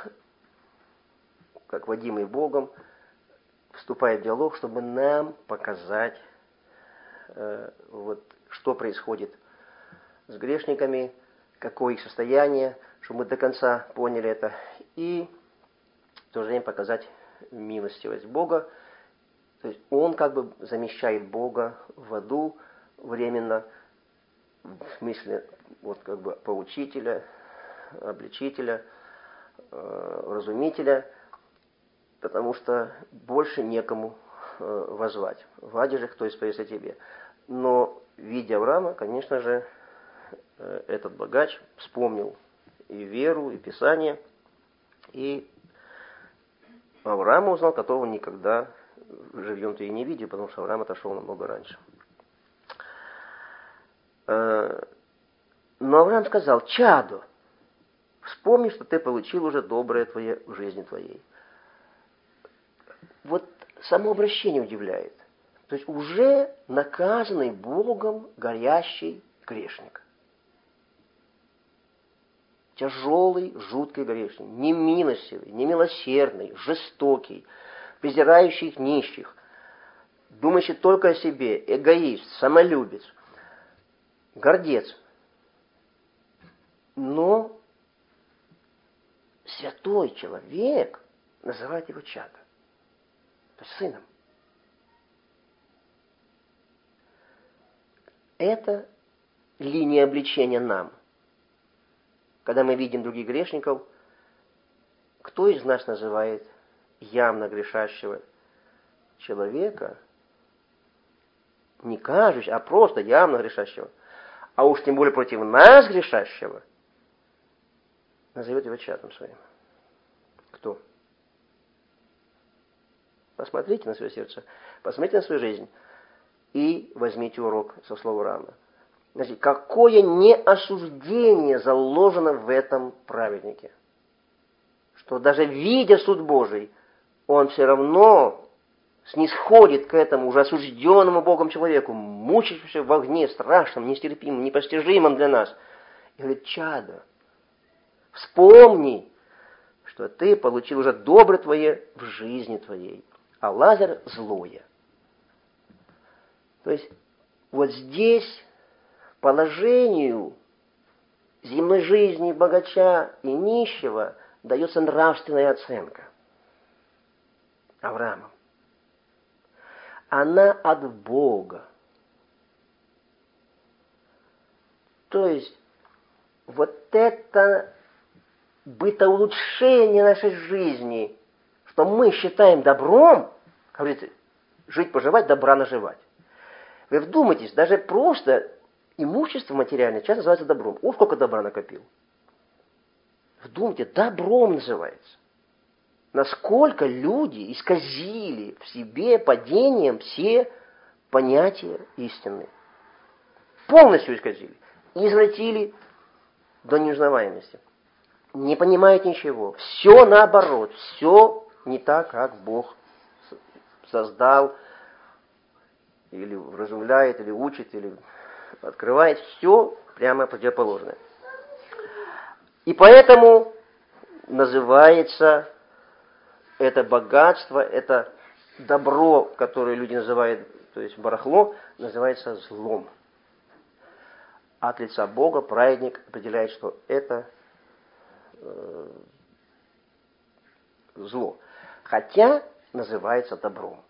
как водимый Богом, вступает в диалог, чтобы нам показать, э, вот, что происходит с грешниками, какое их состояние, чтобы мы до конца поняли это, и в то же время показать милостивость Бога. То есть он как бы замещает Бога в аду временно, в смысле вот как бы поучителя, обличителя, э, разумителя, потому что больше некому э, воззвать. В аде же кто исповедуется тебе. Но, видя Авраама, конечно же, э, этот богач вспомнил и веру, и Писание, и Авраама узнал, которого он никогда живьем-то и не видел, потому что Авраам отошел намного раньше. Э, но Авраам сказал: чадо, вспомни, что ты получил уже доброе твое в жизни твоей. Вот само обращение удивляет. То есть уже наказанный Богом горящий грешник. Тяжелый, жуткий грешник. Немилостивый, немилосердный, жестокий, презирающий их нищих, думающий только о себе, эгоист, самолюбец, гордец. Но святой человек называет его чадо, то есть сыном. Это линия обличения нам. когда мы видим других грешников, кто из нас называет явно грешащего человека, не кажущего, а просто явно грешащего, а уж тем более против нас грешащего, назовет его чадом своим? Кто? Посмотрите на свое сердце, посмотрите на свою жизнь и возьмите урок со слова Рама. Значит, какое неосуждение заложено в этом праведнике? Что даже видя суд Божий, он все равно снисходит к этому уже осужденному Богом человеку, мучившемуся в огне страшном, нестерпимом, непостижимом для нас. И говорит: чадо, вспомни, что ты получил уже добро твое в жизни твоей, а Лазарь злое. То есть вот здесь положению земной жизни богача и нищего дается нравственная оценка Авраамом. Она от Бога. То есть вот это бытоулучшение нашей жизни, что мы считаем добром, как говорится, жить-поживать, добра наживать. Вы вдумайтесь, даже просто имущество материальное часто называется добром. О, сколько добра накопил. Вдумайте, добром называется. Насколько люди исказили в себе падением все понятия истины. Полностью исказили. Извратили до неузнаваемости. Не понимают ничего. Все наоборот. Все не так, как Бог создал, или вразумляет, или учит, или открывает. Все прямо противоположное. И поэтому называется это богатство, это добро, которое люди называют, то есть барахло, называется злом. От лица Бога праведник определяет, что это э, зло. Хотя называется добром.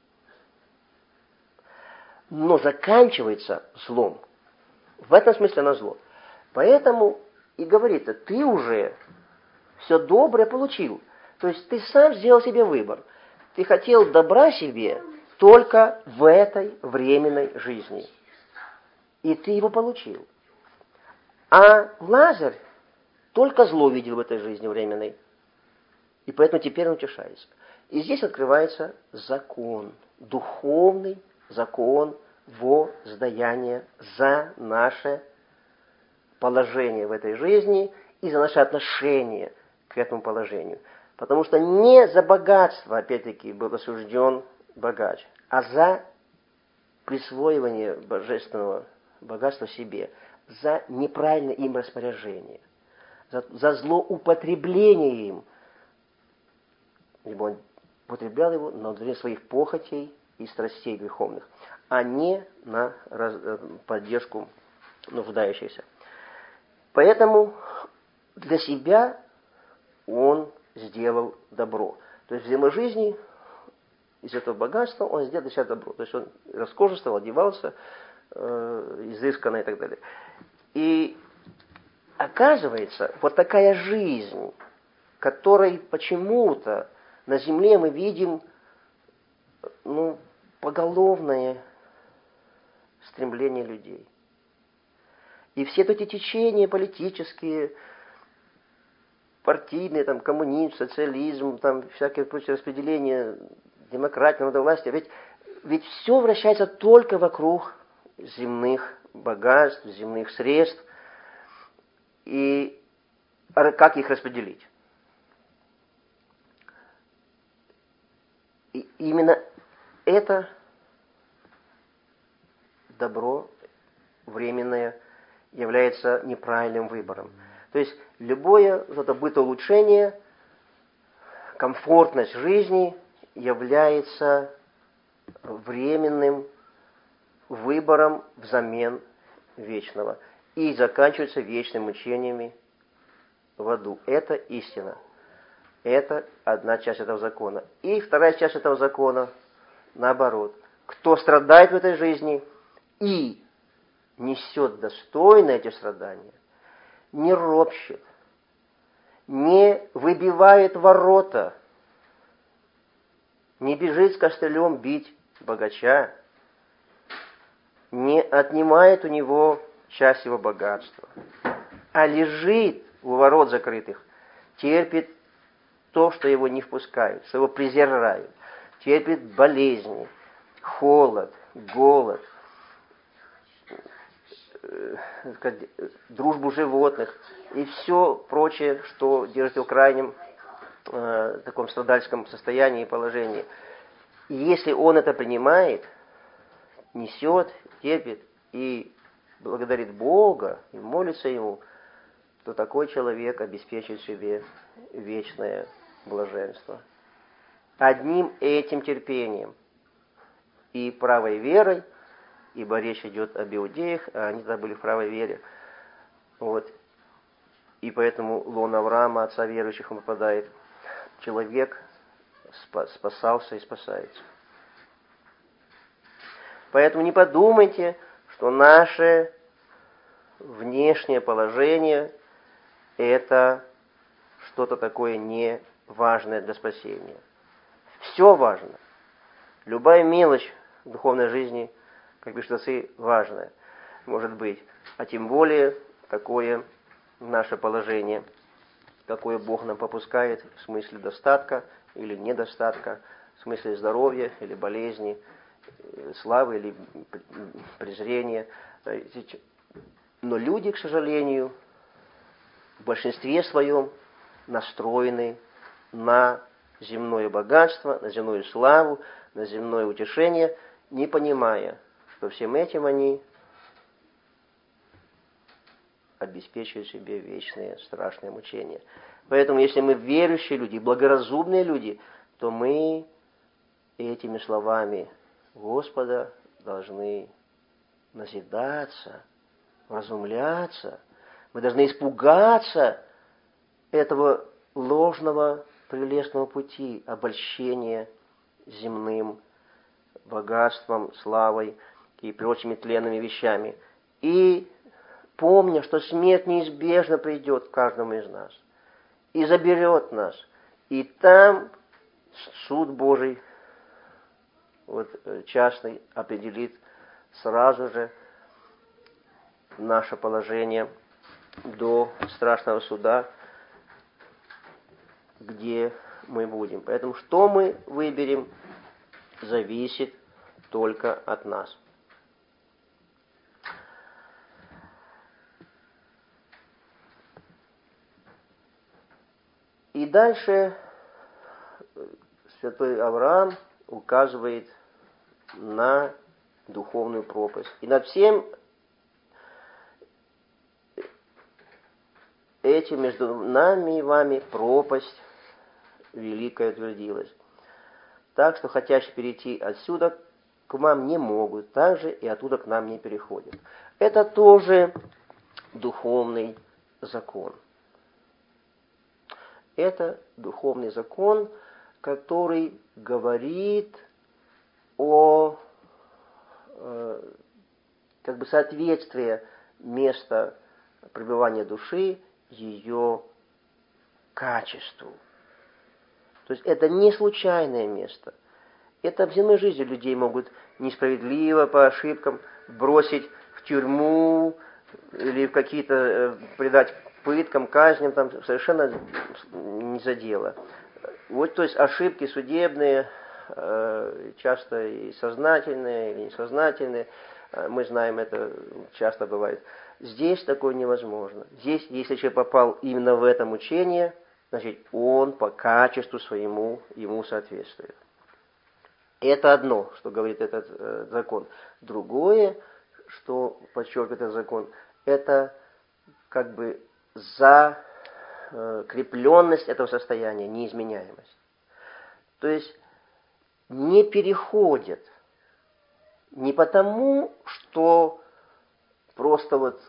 Но заканчивается злом. В этом смысле оно зло. Поэтому и говорится: ты уже все доброе получил. То есть ты сам сделал себе выбор. Ты хотел добра себе только в этой временной жизни. И ты его получил. А Лазарь только зло видел в этой жизни временной. И поэтому теперь он утешается. И здесь открывается закон. Духовный закон воздаяния за наше положение в этой жизни и за наше отношение к этому положению. Потому что не за богатство, опять-таки, был осужден богач, а за присвоивание божественного богатства себе, за неправильное им распоряжение, за, за злоупотребление им. Ибо он употреблял его на удовлетворение своих похотей и страстей греховных, а не на раз, поддержку нуждающихся. Поэтому для себя он сделал добро. То есть в земной жизни из этого богатства он сделал для себя добро. То есть он роскошествовал, одевался э, изысканно и так далее. И оказывается, вот такая жизнь, которой почему-то на земле мы видим ну, поголовное стремление людей. И все эти течения политические, партийные, там, коммунизм, социализм, там, всякие прочие распределения, демократия, народовластие, ведь, ведь все вращается только вокруг земных богатств, земных средств, и как их распределить. И именно это добро временное является неправильным выбором. То есть любое это бытоулучшение, комфортность жизни является временным выбором взамен вечного и заканчивается вечными мучениями в аду. Это истина. Это одна часть этого закона. И вторая часть этого закона, наоборот. Кто страдает в этой жизни и несет достойно эти страдания, не ропщет, не выбивает ворота, не бежит с костылем бить богача, не отнимает у него часть его богатства, а лежит у ворот закрытых, терпит то, что его не впускают, что его презирают, терпит болезни, холод, голод, дружбу животных и все прочее, что держит его в крайнем э, таком страдальческом состоянии и положении. И если он это принимает, несет, терпит и благодарит Бога и молится Ему, то такой человек обеспечит себе вечное блаженство. Одним этим терпением и правой верой, ибо речь идет об иудеях, а они тогда были в правой вере. Вот. И поэтому лон Авраама, отца верующих, он попадает. Человек спасался и спасается. Поэтому не подумайте, что наше внешнее положение – это что-то такое неважное для спасения. Все важно. Любая мелочь в духовной жизни, как пишут отцы, важная может быть. А тем более такое наше положение, какое Бог нам попускает в смысле достатка или недостатка, в смысле здоровья или болезни, славы или презрения. Но люди, к сожалению, в большинстве своем настроены на земное богатство, на земную славу, на земное утешение, не понимая, что всем этим они обеспечивают себе вечные страшные мучения. Поэтому, если мы верующие люди, благоразумные люди, то мы этими словами Господа должны назидаться, вразумляться. Мы должны испугаться этого ложного прелестного пути обольщения земным богатством, славой и прочими тленными вещами. И помня, что смерть неизбежно придет к каждому из нас и заберет нас. И там суд Божий, вот, частный, определит сразу же наше положение до страшного суда, где мы будем. Поэтому что мы выберем, зависит только от нас. И дальше святой Авраам указывает на духовную пропасть. И над всем этим между нами и вами пропасть великая утвердилась. Так что хотящие перейти отсюда к вам не могут, так же и оттуда к нам не переходят. Это тоже духовный закон. Это духовный закон, который говорит о э, как бы соответствии места пребывания души ее качеству. То есть это не случайное место. Это в земной жизни людей могут несправедливо, по ошибкам бросить в тюрьму или в какие-то, э, предать пыткам, казням, там совершенно не за дело. Вот, то есть ошибки судебные, э, часто и сознательные, или несознательные, э, мы знаем, это часто бывает. Здесь такое невозможно. Здесь, если человек попал именно в это мучение, значит, он по качеству своему ему соответствует. Это одно, что говорит этот э, закон. Другое, что подчеркивает этот закон, это как бы закрепленность этого состояния, неизменяемость. То есть не переходит не потому, что просто вот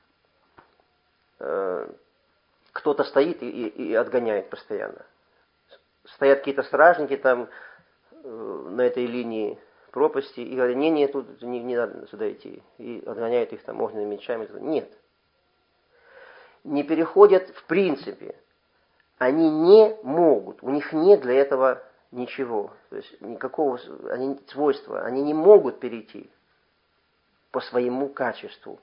э, кто-то стоит и, и, и отгоняет постоянно. Стоят какие-то стражники там э, на этой линии пропасти и говорят: не, не, тут не, не надо сюда идти. И отгоняют их там огненными мечами. Нет. Не переходят в принципе. они не могут, у них нет для этого ничего, то есть никакого они, свойства, они не могут перейти по своему качеству.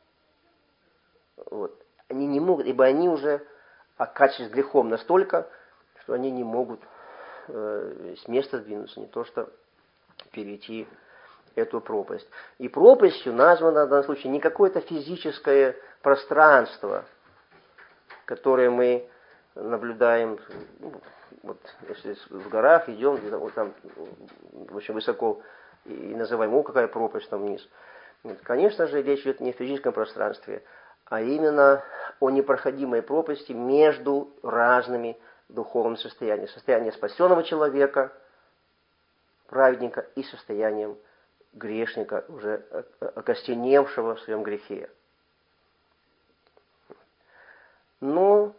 Вот. Они не могут, ибо они уже окачены с грехом настолько, что они не могут э, с места сдвинуться, не то что перейти эту пропасть. И пропастью названо в данном случае не какое-то физическое пространство, которое мы наблюдаем, ну, вот если в горах идем, где-то вот там очень высоко, и называем, о, какая пропасть там вниз. Вот, конечно же, речь идет не о физическом пространстве, а именно о непроходимой пропасти между разными духовными состояниями. Состояние спасенного человека, праведника, и состоянием грешника, уже окостеневшего в своем грехе. Но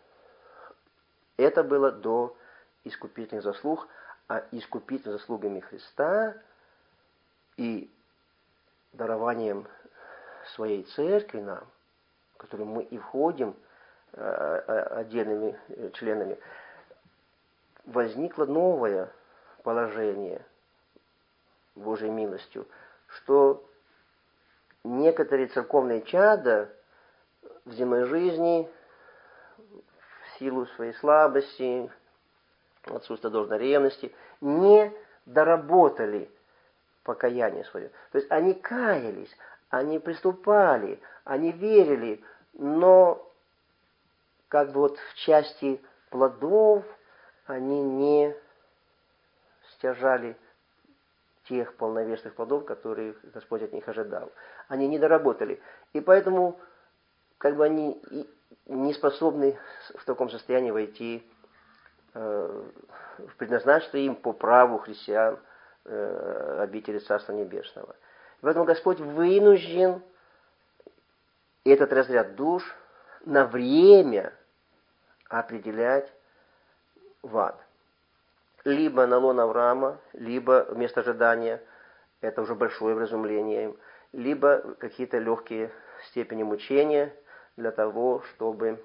это было до искупительных заслуг, а искупительными заслугами Христа и дарованием своей церкви нам, в которую мы и входим отдельными членами, возникло новое положение Божьей милостью, что некоторые церковные чада в земной жизни в силу своей слабости, отсутствия должной ревности, не доработали покаяние свое. То есть они каялись, они приступали, они верили, но как бы вот в части плодов они не стяжали тех полновесных плодов, которые Господь от них ожидал. Они не доработали. И поэтому как бы они не способны в таком состоянии войти э, в предназначенное им по праву христиан э, обители Царства Небесного. Поэтому Господь вынужден этот разряд душ на время определять в ад. Либо на лон Авраама, либо вместо ожидания, это уже большое вразумление, либо какие-то легкие степени мучения для того, чтобы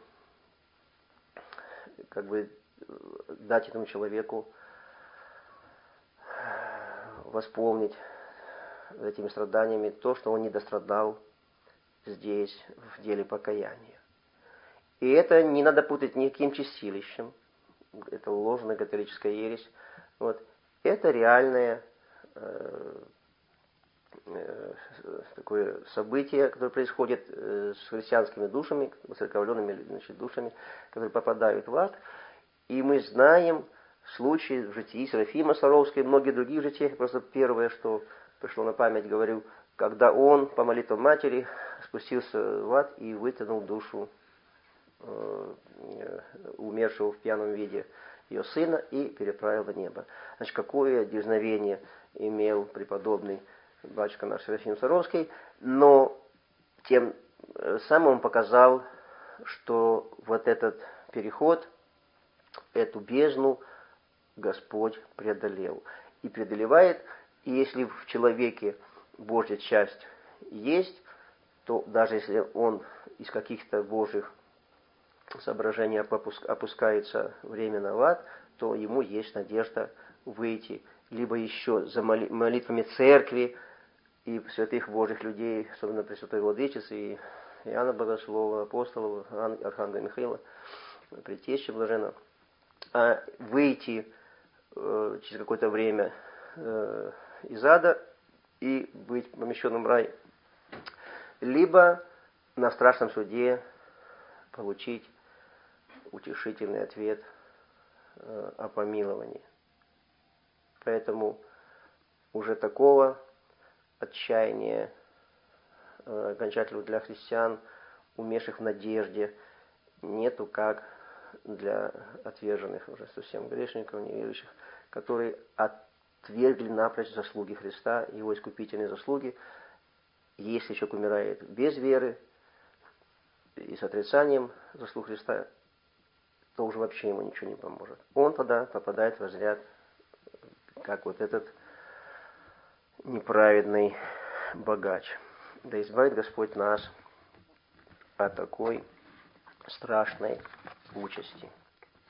как бы дать этому человеку восполнить этими страданиями то, что он не дострадал здесь, в деле покаяния. И это не надо путать ни каким чистилищем. Это ложная католическая ересь. Вот. Это реальное э, э, такое событие, которое происходит э, с христианскими душами, воцерковленными, значит, душами, которые попадают в ад. И мы знаем случаи в житии Серафима Саровской и многих других житиях. Просто первое, что пришло на память, говорю, когда он по молитвам матери спустился в ад и вытянул душу умершего в пьяном виде ее сына и переправил в небо. Значит, какое дерзновение имел преподобный батюшка наш Серафим Саровский, но тем самым он показал, что вот этот переход, эту бездну Господь преодолел. И преодолевает, и если в человеке Божья часть есть, то даже если он из каких-то Божьих соображения опускается временно в ад, то ему есть надежда выйти. Либо еще за молитвами церкви и святых Божьих людей, особенно Пресвятой Владычицы, и Иоанна Богослова, апостолов, Архангела Михаила, Предтечи Блаженного, а выйти э, через какое-то время э, из ада и быть помещенным в рай. Либо на страшном суде получить утешительный ответ э, о помиловании. Поэтому уже такого отчаяния э, окончательного для христиан, умерших в надежде, нету, как для отверженных уже совсем грешников, неверующих, которые отвергли напрочь заслуги Христа, Его искупительные заслуги. Если человек умирает без веры и с отрицанием заслуг Христа, то уже вообще ему ничего не поможет. Он тогда попадает в разряд, как вот этот неправедный богач. Да избавит Господь нас от такой страшной участи.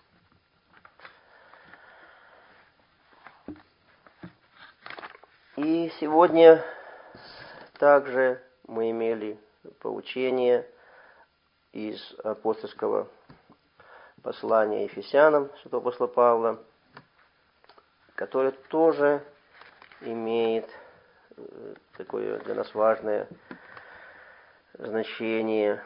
сегодня также мы имели поучение из апостольского послания Ефесянам святого апостола Павла, которое тоже имеет такое для нас важное значение.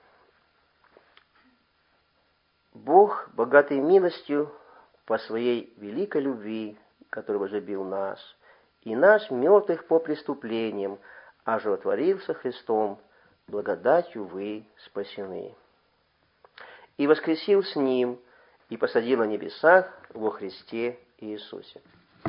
Бог, богатый милостью по своей великой любви, который возлюбил нас, и нас, мертвых по преступлениям, оживотворился Христом, благодатью вы спасены. И воскресил с Ним, и посадил на небесах во Христе Иисусе.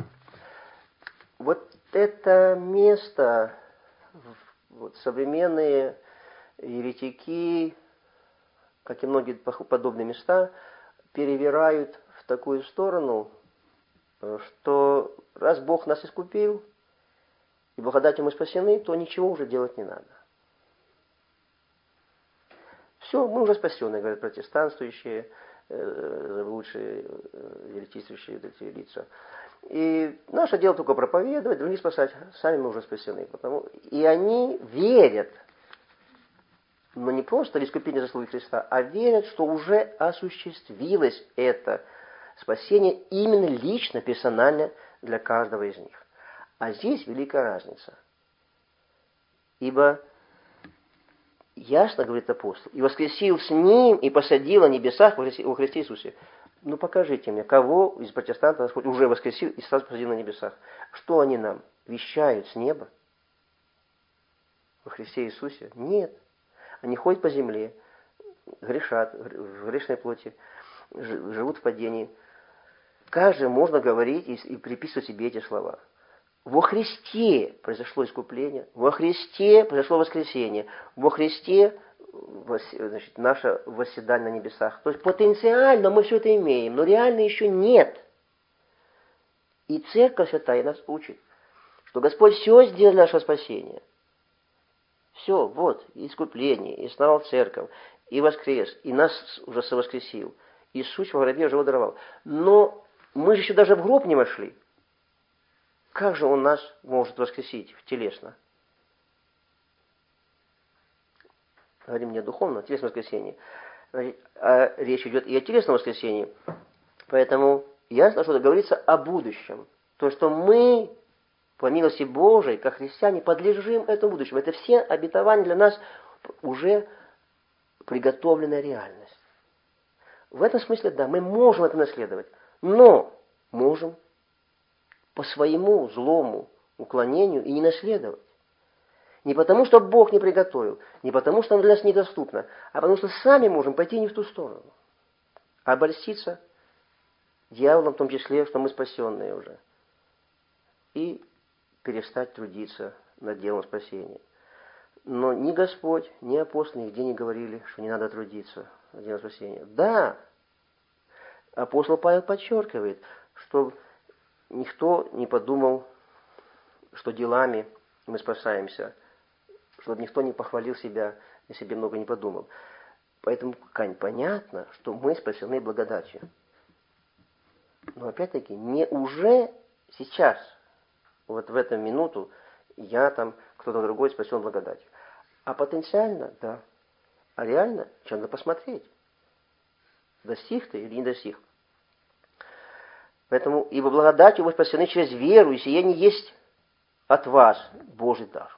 Вот это место, вот современные еретики, как и многие подобные места, перевирают в такую сторону, что раз Бог нас искупил, и благодатью мы спасены, то ничего уже делать не надо. Все, мы уже спасены, говорят протестантствующие, э, лучшие э, еретичествующие вот эти лица. И наше дело только проповедовать, других спасать, сами мы уже спасены. Потому... И они верят, но не просто в искупление заслуги Христа, а верят, что уже осуществилось это спасение именно лично, персонально для каждого из них. А здесь великая разница. Ибо ясно, говорит апостол, и воскресил с Ним, и посадил на небесах во Христе, во Христе Иисусе. Ну покажите мне, кого из протестантов Господь уже воскресил и сразу посадил на небесах. Что они нам вещают с неба? Во Христе Иисусе? Нет. Они ходят по земле, грешат в грешной плоти, живут в падении. Как же можно говорить и, и приписывать себе эти слова? Во Христе произошло искупление, во Христе произошло воскресение, во Христе, значит, наше восседание на небесах. То есть потенциально мы все это имеем, но реально еще нет. И Церковь Святая нас учит, что Господь все сделал для нашего спасения. Все, вот, и искупление, и снова Церковь, и воскрес, и нас уже совоскресил, и суть во гробе живо даровал. Но мы же еще даже в гроб не вошли. Как же Он нас может воскресить телесно? Говорим не духовно, а телесное воскресение. А речь идет и о телесном воскресении. Поэтому ясно, что говорится о будущем. То, что мы, по милости Божией, как христиане, подлежим этому будущему. Это все обетования для нас уже приготовленная реальность. В этом смысле, да, мы можем это наследовать, но можем по своему злому уклонению и не наследовать. Не потому, что Бог не приготовил, не потому, что оно для нас недоступно, а потому, что сами можем пойти не в ту сторону. Обольститься дьяволом в том числе, что мы спасенные уже. И перестать трудиться над делом спасения. Но ни Господь, ни апостолы нигде не говорили, что не надо трудиться над делом спасения. Да, апостол Павел подчеркивает, что никто не подумал, что делами мы спасаемся, чтобы никто не похвалил себя и себе много не подумал. Поэтому понятно, что мы спасены благодатью. Но опять-таки, не уже сейчас, вот в эту минуту, я там, кто-то другой спасен благодатью. А потенциально, да. А реально, что надо посмотреть. Достиг ты или не достиг. Поэтому, ибо благодатью вы спасены через веру, и сие не есть от вас Божий дар.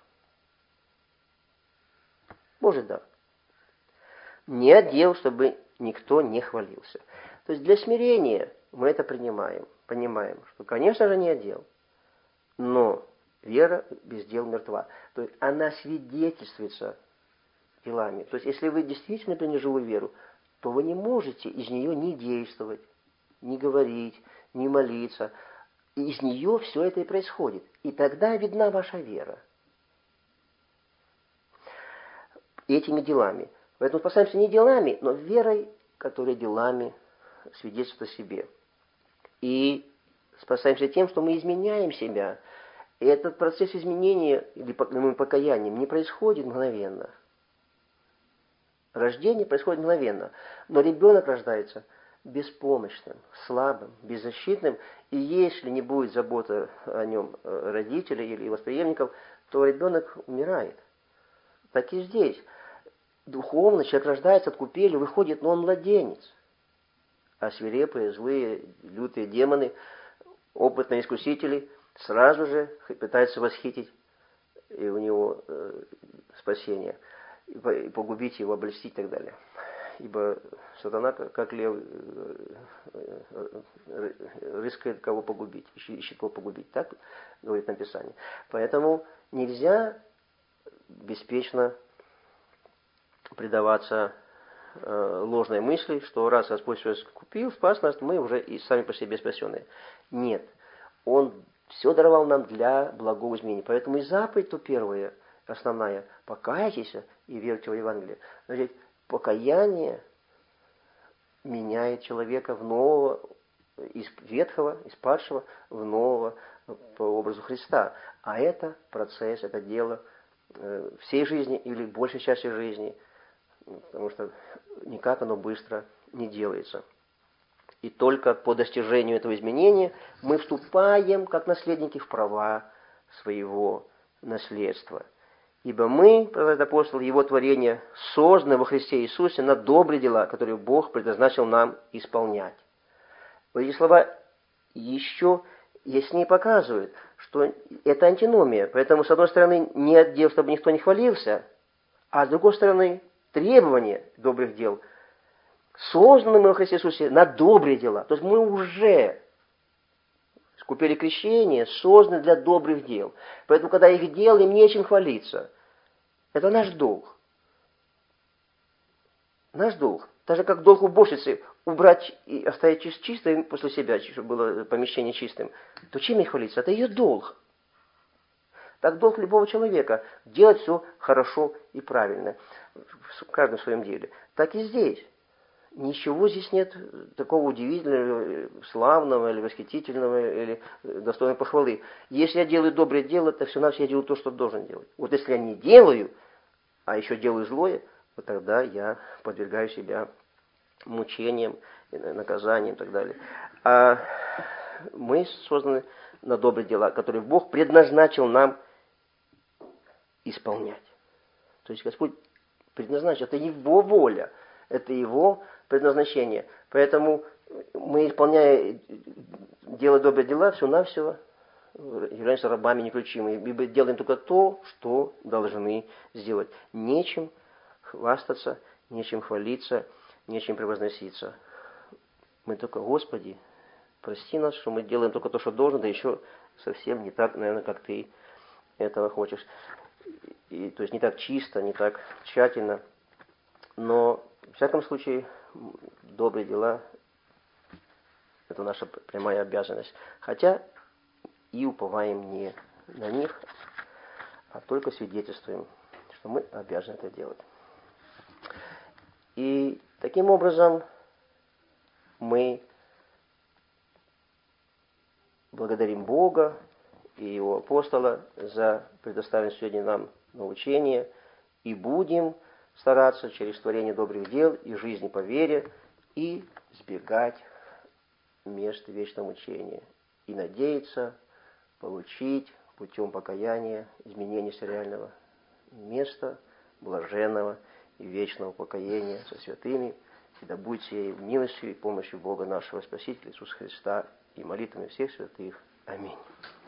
Божий дар. Не от дел, чтобы никто не хвалился. То есть для смирения мы это принимаем, понимаем, что, конечно же, не от дел. Но вера без дел мертва. То есть она свидетельствуется делами. То есть если вы действительно приняли живую веру, то вы не можете из нее ни действовать, ни говорить, ни молиться. И из нее все это и происходит. И тогда видна ваша вера. Этими делами. Поэтому спасаемся не делами, но верой, которая делами свидетельствует о себе. И спасаемся тем, что мы изменяем себя. И этот процесс изменения или покаянием не происходит мгновенно. Рождение происходит мгновенно. Но ребенок рождается беспомощным, слабым, беззащитным, и если не будет заботы о нем родителей или восприемников, то ребенок умирает. Так и здесь. Духовно человек рождается от купели, выходит, но он младенец. А свирепые, злые, лютые демоны, опытные искусители сразу же пытаются восхитить и у него э, спасение, и погубить его, обольстить и так далее. Ибо сатана, как лев, рыскает кого погубить, ищет кого погубить. Так говорит нам Писание. Поэтому нельзя беспечно предаваться э, ложной мысли, что раз Господь все купил, спас нас, мы уже и сами по себе спасенные. Нет. Он все даровал нам для благого изменения. Поэтому и заповедь, то первая, основная, покайтесь и верьте в Евангелие. Значит, покаяние меняет человека в нового, из ветхого, из падшего, в нового по образу Христа. А это процесс, это дело э, всей жизни или большей части жизни, потому что никак оно быстро не делается. И только по достижению этого изменения мы вступаем, как наследники, в права своего наследства. Ибо мы, продолжает апостол, Его творение, созданы во Христе Иисусе на добрые дела, которые Бог предназначил нам исполнять. Вот эти слова еще яснее показывают, что это антиномия. Поэтому, с одной стороны, нет дел, чтобы никто не хвалился, а с другой стороны, требования добрых дел – созданы мы во Христе Иисусе на добрые дела. То есть мы уже скупили крещение, созданы для добрых дел. Поэтому, когда их делаем, нечем хвалиться. Это наш долг. Наш долг. Так же, как долг уборщицы убрать и оставить чистым после себя, чтобы было помещение чистым, то чем ей хвалиться? Это ее долг. Так долг любого человека – делать все хорошо и правильно в каждом своем деле. Так и здесь. Ничего здесь нет такого удивительного, славного или восхитительного, или достойного похвалы. Если я делаю доброе дело, то все равно я делаю то, что должен делать. Вот если я не делаю, а еще делаю злое, то тогда я подвергаю себя мучениям, наказаниям и так далее. А мы созданы на добрые дела, которые Бог предназначил нам исполнять. То есть Господь предназначил, это Его воля. Это Его предназначение. Поэтому мы, исполняя, делая добрые дела, все-навсего являемся рабами неключимыми. Ибо делаем только то, что должны сделать. Нечем хвастаться, нечем хвалиться, нечем превозноситься. Мы только, Господи, прости нас, что мы делаем только то, что должно, да еще совсем не так, наверное, как Ты этого хочешь. И, то есть не так чисто, не так тщательно. Но в всяком случае, добрые дела – это наша прямая обязанность. Хотя и уповаем не на них, а только свидетельствуем, что мы обязаны это делать. И таким образом мы благодарим Бога и Его апостола за предоставленное сегодня нам научение и будем стараться через творение добрых дел и жизни по вере и избегать мест вечного мучения и надеяться получить путем покаяния изменения реального места блаженного и вечного упокоения со святыми, и да будет сей милостью и помощью Бога нашего Спасителя Иисуса Христа и молитвами всех святых. Аминь.